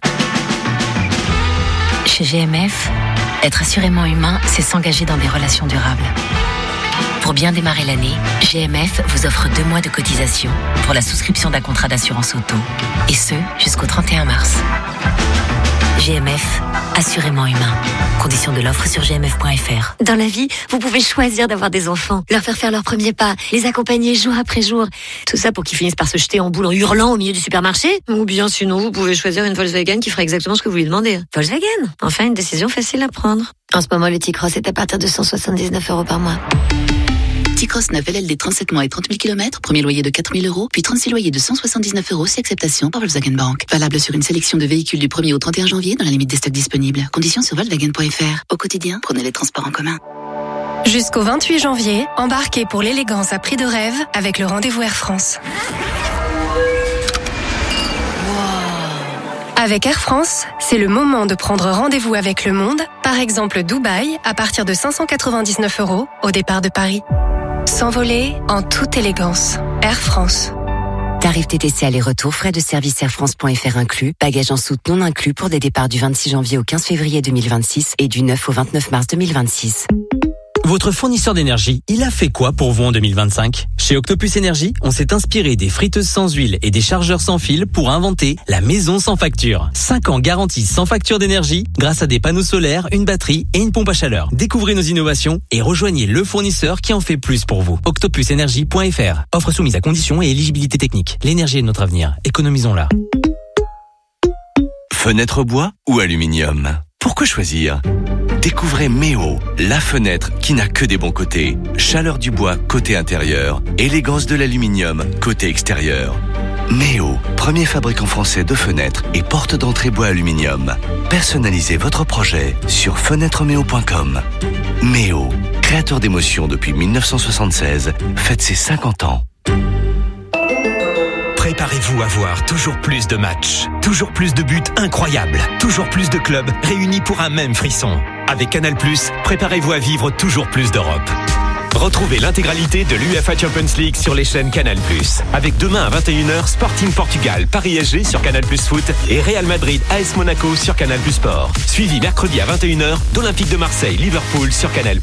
Chez GMF, être assurément humain, c'est s'engager dans des relations durables. Pour bien démarrer l'année, GMF vous offre 2 mois de cotisation pour la souscription d'un contrat d'assurance auto. Et ce, jusqu'au 31 mars. GMF, assurément humain. Conditions de l'offre sur gmf.fr. Dans la vie, vous pouvez choisir d'avoir des enfants, leur faire leur premier pas, les accompagner jour après jour. Tout ça pour qu'ils finissent par se jeter en boule en hurlant au milieu du supermarché. Ou bien sinon, vous pouvez choisir une Volkswagen qui fera exactement ce que vous lui demandez. Volkswagen, enfin une décision facile à prendre. En ce moment, le T-Cross est à partir de 179 € par mois. T-Cross 9 LLD 37 mois et 30 000 km, premier loyer de 4 000 €, puis 36 loyers de 179 € si acceptation par Volkswagen Bank. Valable sur une sélection de véhicules du 1er au 31 janvier dans la limite des stocks disponibles. Conditions sur Volkswagen.fr. Au quotidien, prenez les transports en commun. Jusqu'au 28 janvier, embarquez pour l'élégance à prix de rêve avec le rendez-vous Air France. Avec Air France, c'est le moment de prendre rendez-vous avec le monde, par exemple Dubaï, à partir de 599 € au départ de Paris. S'envoler en toute élégance. Air France. Tarif TTC aller-retour, frais de service airfrance.fr inclus, bagages en soute non inclus pour des départs du 26 janvier au 15 février 2026 et du 9 au 29 mars 2026. Votre fournisseur d'énergie, il a fait quoi pour vous en 2025 ? Chez Octopus Énergie, on s'est inspiré des friteuses sans huile et des chargeurs sans fil pour inventer la maison sans facture. 5 ans garantie sans facture d'énergie grâce à des panneaux solaires, une batterie et une pompe à chaleur. Découvrez nos innovations et rejoignez le fournisseur qui en fait plus pour vous. Octopusenergie.fr. Offre soumise à conditions et éligibilité technique. L'énergie est notre avenir. Économisons-la. Fenêtre bois ou aluminium ? Pourquoi choisir ? Découvrez Méo, la fenêtre qui n'a que des bons côtés. Chaleur du bois côté intérieur, élégance de l'aluminium côté extérieur. Méo, premier fabricant français de fenêtres et porte d'entrée bois aluminium. Personnalisez votre projet sur fenêtremeo.com. Méo, créateur d'émotions depuis 1976, fête ses 50 ans. Préparez-vous à voir toujours plus de matchs, toujours plus de buts incroyables, toujours plus de clubs réunis pour un même frisson. Avec Canal+, préparez-vous à vivre toujours plus d'Europe. Retrouvez l'intégralité de l'UEFA Champions League sur les chaînes Canal+. Avec demain à 21h, Sporting Portugal, Paris SG sur Canal+ Foot et Real Madrid AS Monaco sur Canal+ Sport. Suivi mercredi à 21h d'Olympique de Marseille, Liverpool sur Canal+.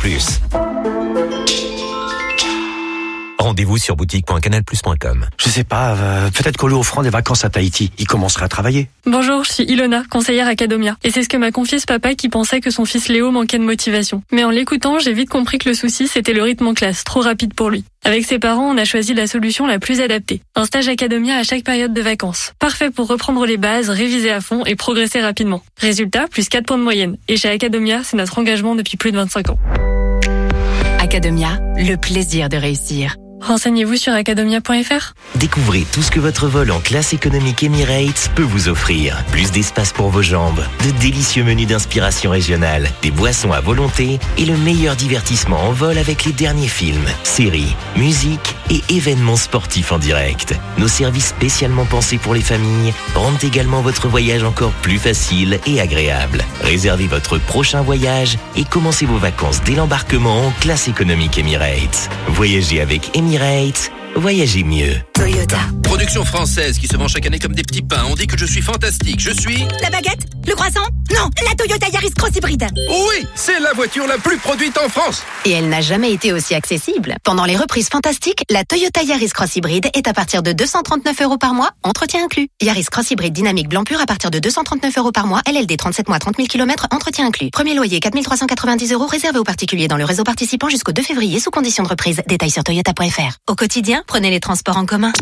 Rendez-vous sur boutique.canalplus.com. Je sais pas, peut-être qu'on lui offrant des vacances à Tahiti, il commencera à travailler. Bonjour, je suis Ilona, conseillère Academia. Et c'est ce que m'a confié ce papa qui pensait que son fils Léo manquait de motivation. Mais en l'écoutant, j'ai vite compris que le souci, c'était le rythme en classe, trop rapide pour lui. Avec ses parents, on a choisi la solution la plus adaptée. Un stage Academia à chaque période de vacances. Parfait pour reprendre les bases, réviser à fond et progresser rapidement. Résultat, plus 4 points de moyenne. Et chez Academia, c'est notre engagement depuis plus de 25 ans. Academia, le plaisir de réussir. Renseignez-vous sur academia.fr. Découvrez tout ce que votre vol en classe économique Emirates peut vous offrir. Plus d'espace pour vos jambes, de délicieux menus d'inspiration régionale, des boissons à volonté et le meilleur divertissement en vol avec les derniers films, séries, musique et événements sportifs en direct. Nos services spécialement pensés pour les familles rendent également votre voyage encore plus facile et agréable. Réservez votre prochain voyage et commencez vos vacances dès l'embarquement en classe économique Emirates. Voyagez avec Emirates, voyagez mieux. Toyota. Production française qui se vend chaque année comme des petits pains. On dit que je suis fantastique. Je suis... La baguette? Le croissant? Non, la Toyota Yaris Cross Hybride. Oui, c'est la voiture la plus produite en France. Et elle n'a jamais été aussi accessible. Pendant les reprises fantastiques, la Toyota Yaris Cross Hybride est à partir de 239 € par mois, entretien inclus. Yaris Cross Hybride dynamique blanc pur à partir de 239 € par mois, LLD 37 mois 30 000 km, entretien inclus. Premier loyer 4 390 € réservé aux particuliers dans le réseau participant jusqu'au 2 février sous condition de reprise. Détails sur toyota.fr. Au quotidien, prenez les transports en commun.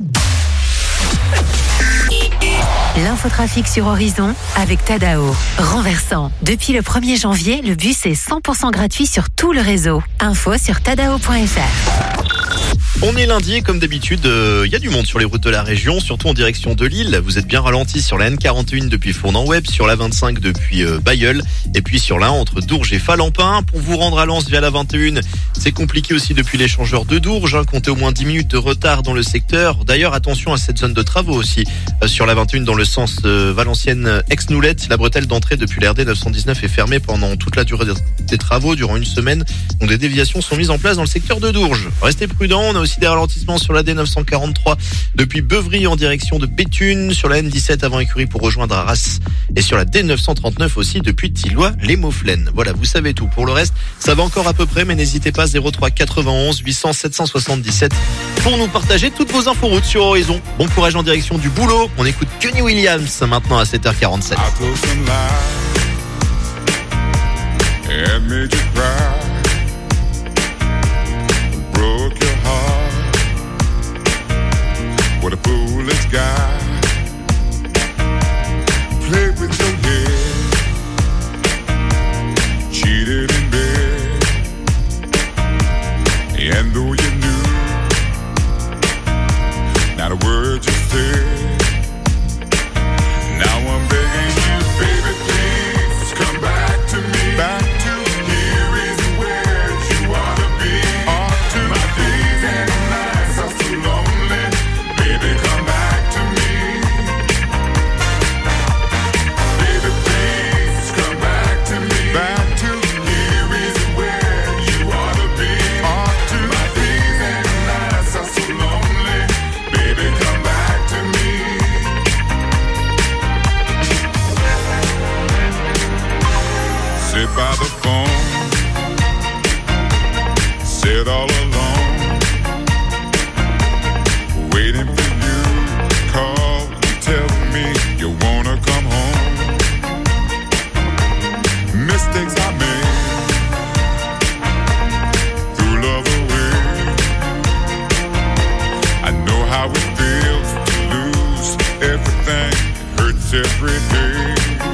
L'infotrafic sur Horizon avec Tadao. Renversant. Depuis le 1er janvier, le bus est 100% gratuit sur tout le réseau. Info sur tadao.fr. On est lundi et comme d'habitude, il y a du monde sur les routes de la région, surtout en direction de Lille. Vous êtes bien ralenti sur la N41 depuis Fournan-Webb, sur la 25 depuis Bailleul, et puis sur la 1 entre Dourges et Falampin. Pour vous rendre à Lens via la 21, c'est compliqué aussi depuis l'échangeur de Dourges. Comptez au moins 10 minutes de retard dans le secteur. D'ailleurs, attention à cette zone de travaux aussi. Sur la 21 dans le sens Valenciennes-Aix-Noulette, la bretelle d'entrée depuis l'RD 919 est fermée pendant toute la durée des travaux, durant une semaine. Donc des déviations sont mises en place dans le secteur de Dourges. Restez prudents, on a aussi des ralentissements sur la D943 depuis Beuvry en direction de Béthune, sur la N17 avant Écurie pour rejoindre Arras et sur la D939 aussi depuis Thilloy les Mauflaines. Voilà, vous savez tout. Pour le reste, ça va encore à peu près, mais n'hésitez pas 03 91 800 777 pour nous partager toutes vos infos routes sur Horizon. Bon courage en direction du boulot. On écoute Kenny Williams maintenant à 7h47. and made you cry, broke your heart. What a foolish guy. Played with your head, cheated in bed, and though you knew not a word you said, now I'm begging you, baby, please come back to me. Back to here is where you ought to be. Ought to my days and nights are so lonely. Baby, come back to me. Baby, please come back to me. Back to here is where you ought to be. Ought to my days and nights are so lonely. Baby, come back to me. Sit by the phone, sit all alone, waiting for you to call and tell me you wanna come home. Mistakes I made, threw love away. I know how it feels to lose everything, it hurts every day.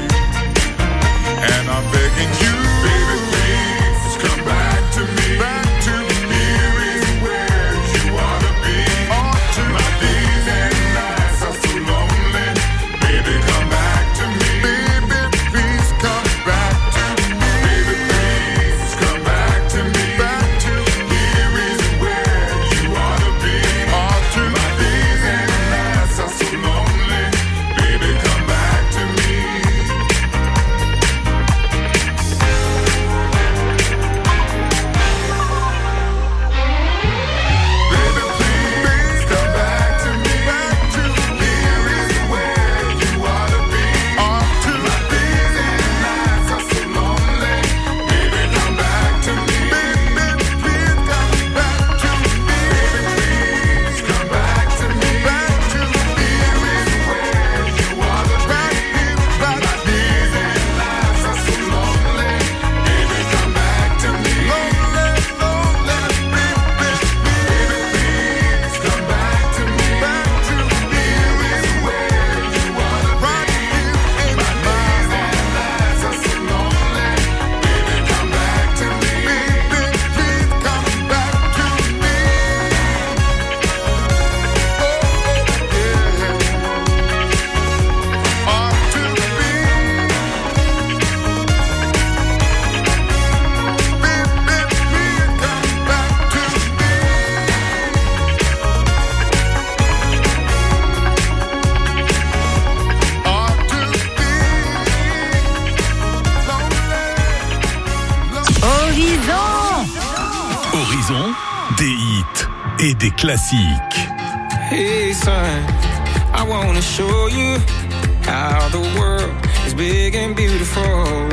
And I'm begging you, baby, please come back to me. Back to here is where you ought to be. Ought to my days and nights are so lonely. Baby, come back to me. Baby, please come back to me. Baby, please come back to me. Back to here is where you ought to be. Ought to my days and nights are so lonely. Baby, come back to me. Horizon, des hits et des classiques. Hey son, I wanna show you how the world is big and beautiful.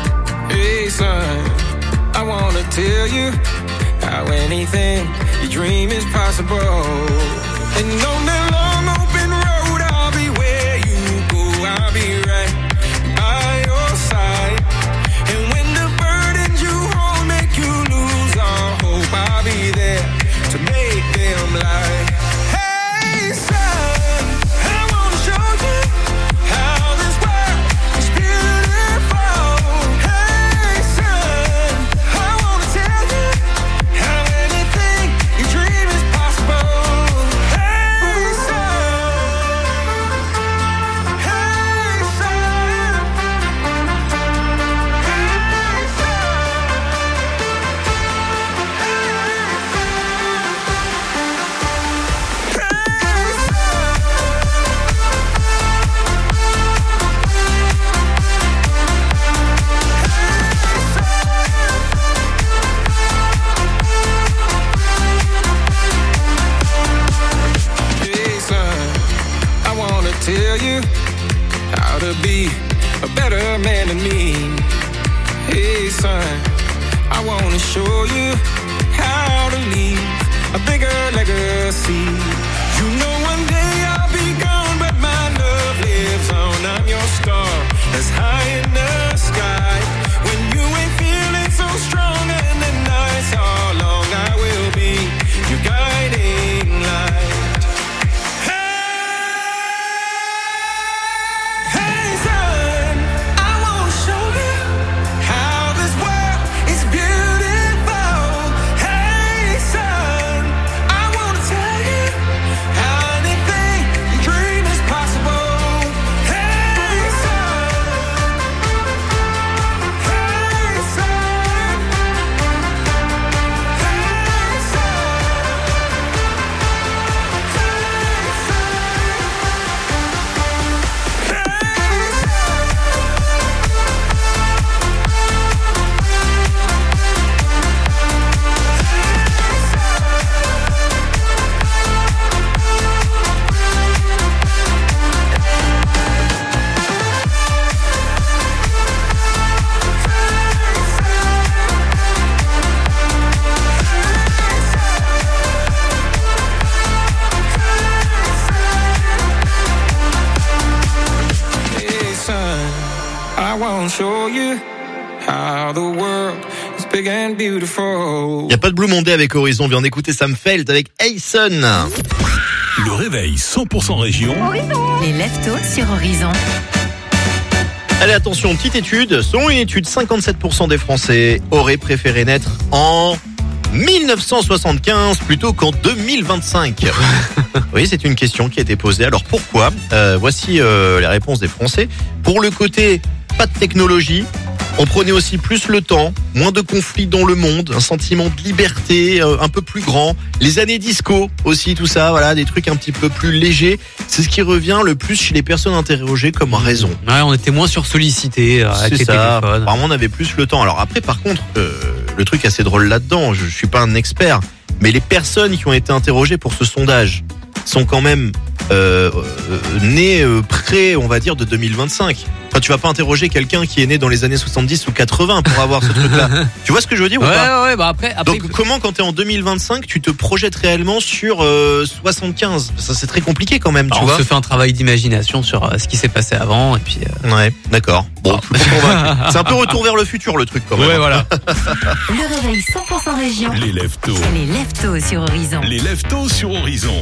Hey son, I wanna tell you how anything you dream is possible. And on that long open road, I'll be where you go, I'll be right by your side. And when the burdens you hold make you lose all hope, I'll be there to make them lie. Hey son, I wanna show you how this world is beautiful. Hey son, I wanna tell you how anything you dream is possible. Hey tell you how to be a better man than me. Hey son, I wanna show you how to leave a bigger legacy. You know one day I'll be gone, but my love lives on. I'm your star that's high in the sky. When you ain't feeling I wanna show you how the world is big and beautiful. Y a pas de Blue Monday avec Horizon, viens d'écouter Sam Feld avec Ayson. Le réveil 100% région. Les leftos sur Horizon. Allez, attention, petite étude. Selon une étude, 57% des Français auraient préféré naître en 1975 plutôt qu'en 2025. Oui, c'est une question qui a été posée. Alors pourquoi ? Voici les réponses des Français. Pour le côté pas de technologie, on prenait aussi plus le temps, moins de conflits dans le monde, un sentiment de liberté un peu plus grand, les années disco aussi, tout ça, voilà, des trucs un petit peu plus légers. C'est ce qui revient le plus chez les personnes interrogées comme raison. Ouais, on était moins sursollicités avec les téléphones. Apparemment, on avait plus le temps. Alors après, par contre, le truc assez drôle là-dedans, je suis pas un expert, mais les personnes qui ont été interrogées pour ce sondage sont quand même nées près, on va dire, de 2025. Enfin, tu vas pas interroger quelqu'un qui est né dans les années 70 ou 80 pour avoir ce truc-là. Tu vois ce que je veux dire ou pas ? Ouais, bah après. Donc comment, quand t'es en 2025, tu te projettes réellement sur 75 ? Ça, c'est très compliqué quand même, tu vois. On se fait un travail d'imagination sur ce qui s'est passé avant et puis. Ouais, d'accord. Bon, c'est un peu retour vers le futur le truc quand même. Ouais, voilà. Le réveil 100% région. Les leftos. C'est les leftos sur Horizon. Les leftos sur Horizon.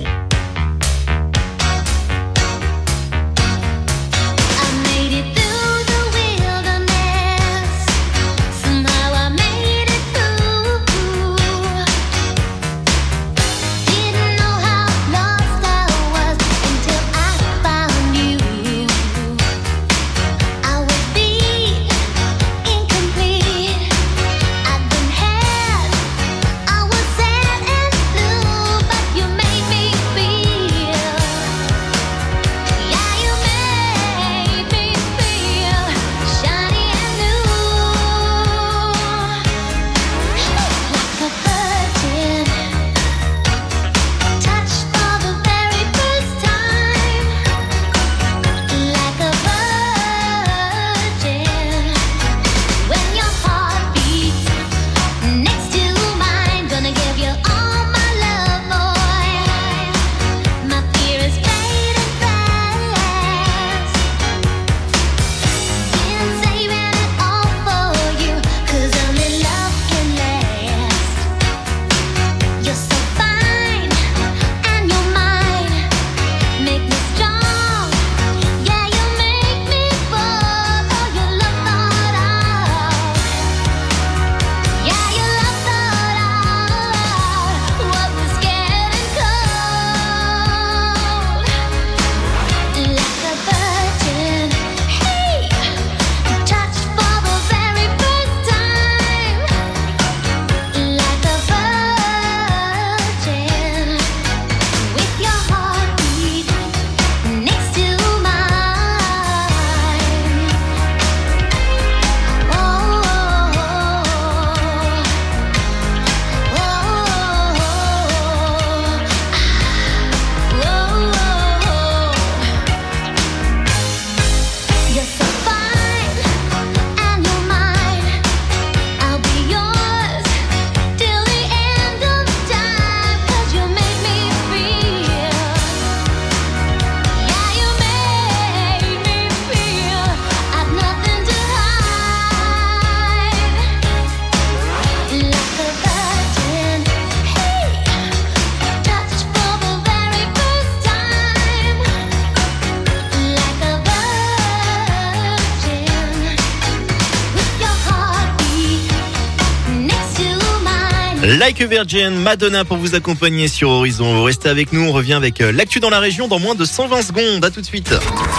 Like a Virgin, Madonna pour vous accompagner sur Horizon. Vous restez avec nous, on revient avec l'actu dans la région dans moins de 120 secondes. À tout de suite.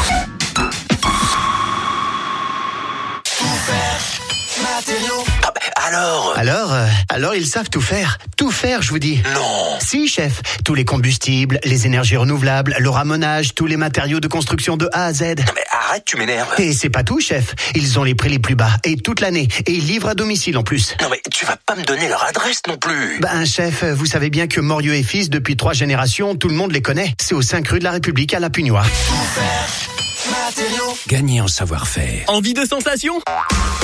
Alors, ils savent tout faire. Tout faire, je vous dis. Non. Si, chef. Tous les combustibles, les énergies renouvelables, le ramonage, tous les matériaux de construction de A à Z. Non mais arrête, tu m'énerves. Et c'est pas tout, chef. Ils ont les prix les plus bas, et toute l'année. Et ils livrent à domicile en plus. Non mais tu vas pas me donner leur adresse non plus. Ben, chef, vous savez bien que Morieux et Fils, depuis 3 générations, tout le monde les connaît. C'est aux 5 rues de la République à La Pugnoire. Gagner en savoir-faire. Envie de sensation ?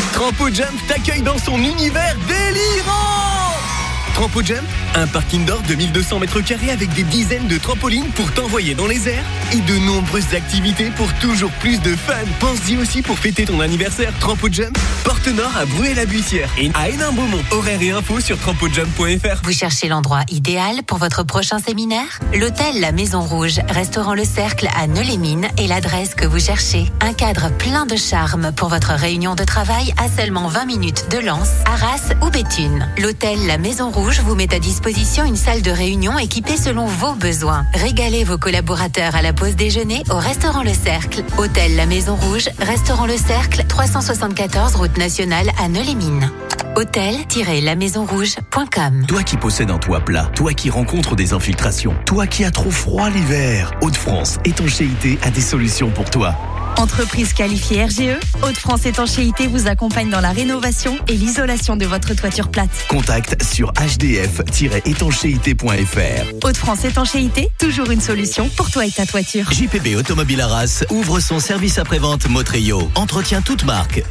Trampo Jump t'accueille dans son univers délirant. TrampoJump, un parc indoor de 1200 mètres carrés avec des dizaines de trampolines pour t'envoyer dans les airs et de nombreuses activités pour toujours plus de fun. Pense-y aussi pour fêter ton anniversaire. TrampoJump, Porte Nord à Bruay-la-Buissière et à Hénin-Beaumont. Horaires et infos sur trampojump.fr. Vous cherchez l'endroit idéal pour votre prochain séminaire? L'hôtel La Maison Rouge, restaurant Le Cercle à Neux-les-Mines est l'adresse que vous cherchez. Un cadre plein de charme pour votre réunion de travail à seulement 20 minutes de Lens, Arras ou Béthune. L'hôtel La Maison Rouge vous met à disposition une salle de réunion équipée selon vos besoins. Régalez vos collaborateurs à la pause déjeuner au restaurant Le Cercle. Hôtel La Maison Rouge, restaurant Le Cercle, 374 route nationale à Neux-les-Mines. hôtel-lamaisonrouge.com. Toi qui possèdes un toit plat, toi qui rencontres des infiltrations, toi qui as trop froid l'hiver, Hauts-de-France Étanchéité a des solutions pour toi. Entreprise qualifiée RGE, Hauts-de-France Étanchéité vous accompagne dans la rénovation et l'isolation de votre toiture plate. Contact sur hdf-étanchéité.fr. Hauts-de-France Étanchéité, toujours une solution pour toi et ta toiture. JPB Automobile Arras ouvre son service après-vente Motreyo. Entretien toute marque,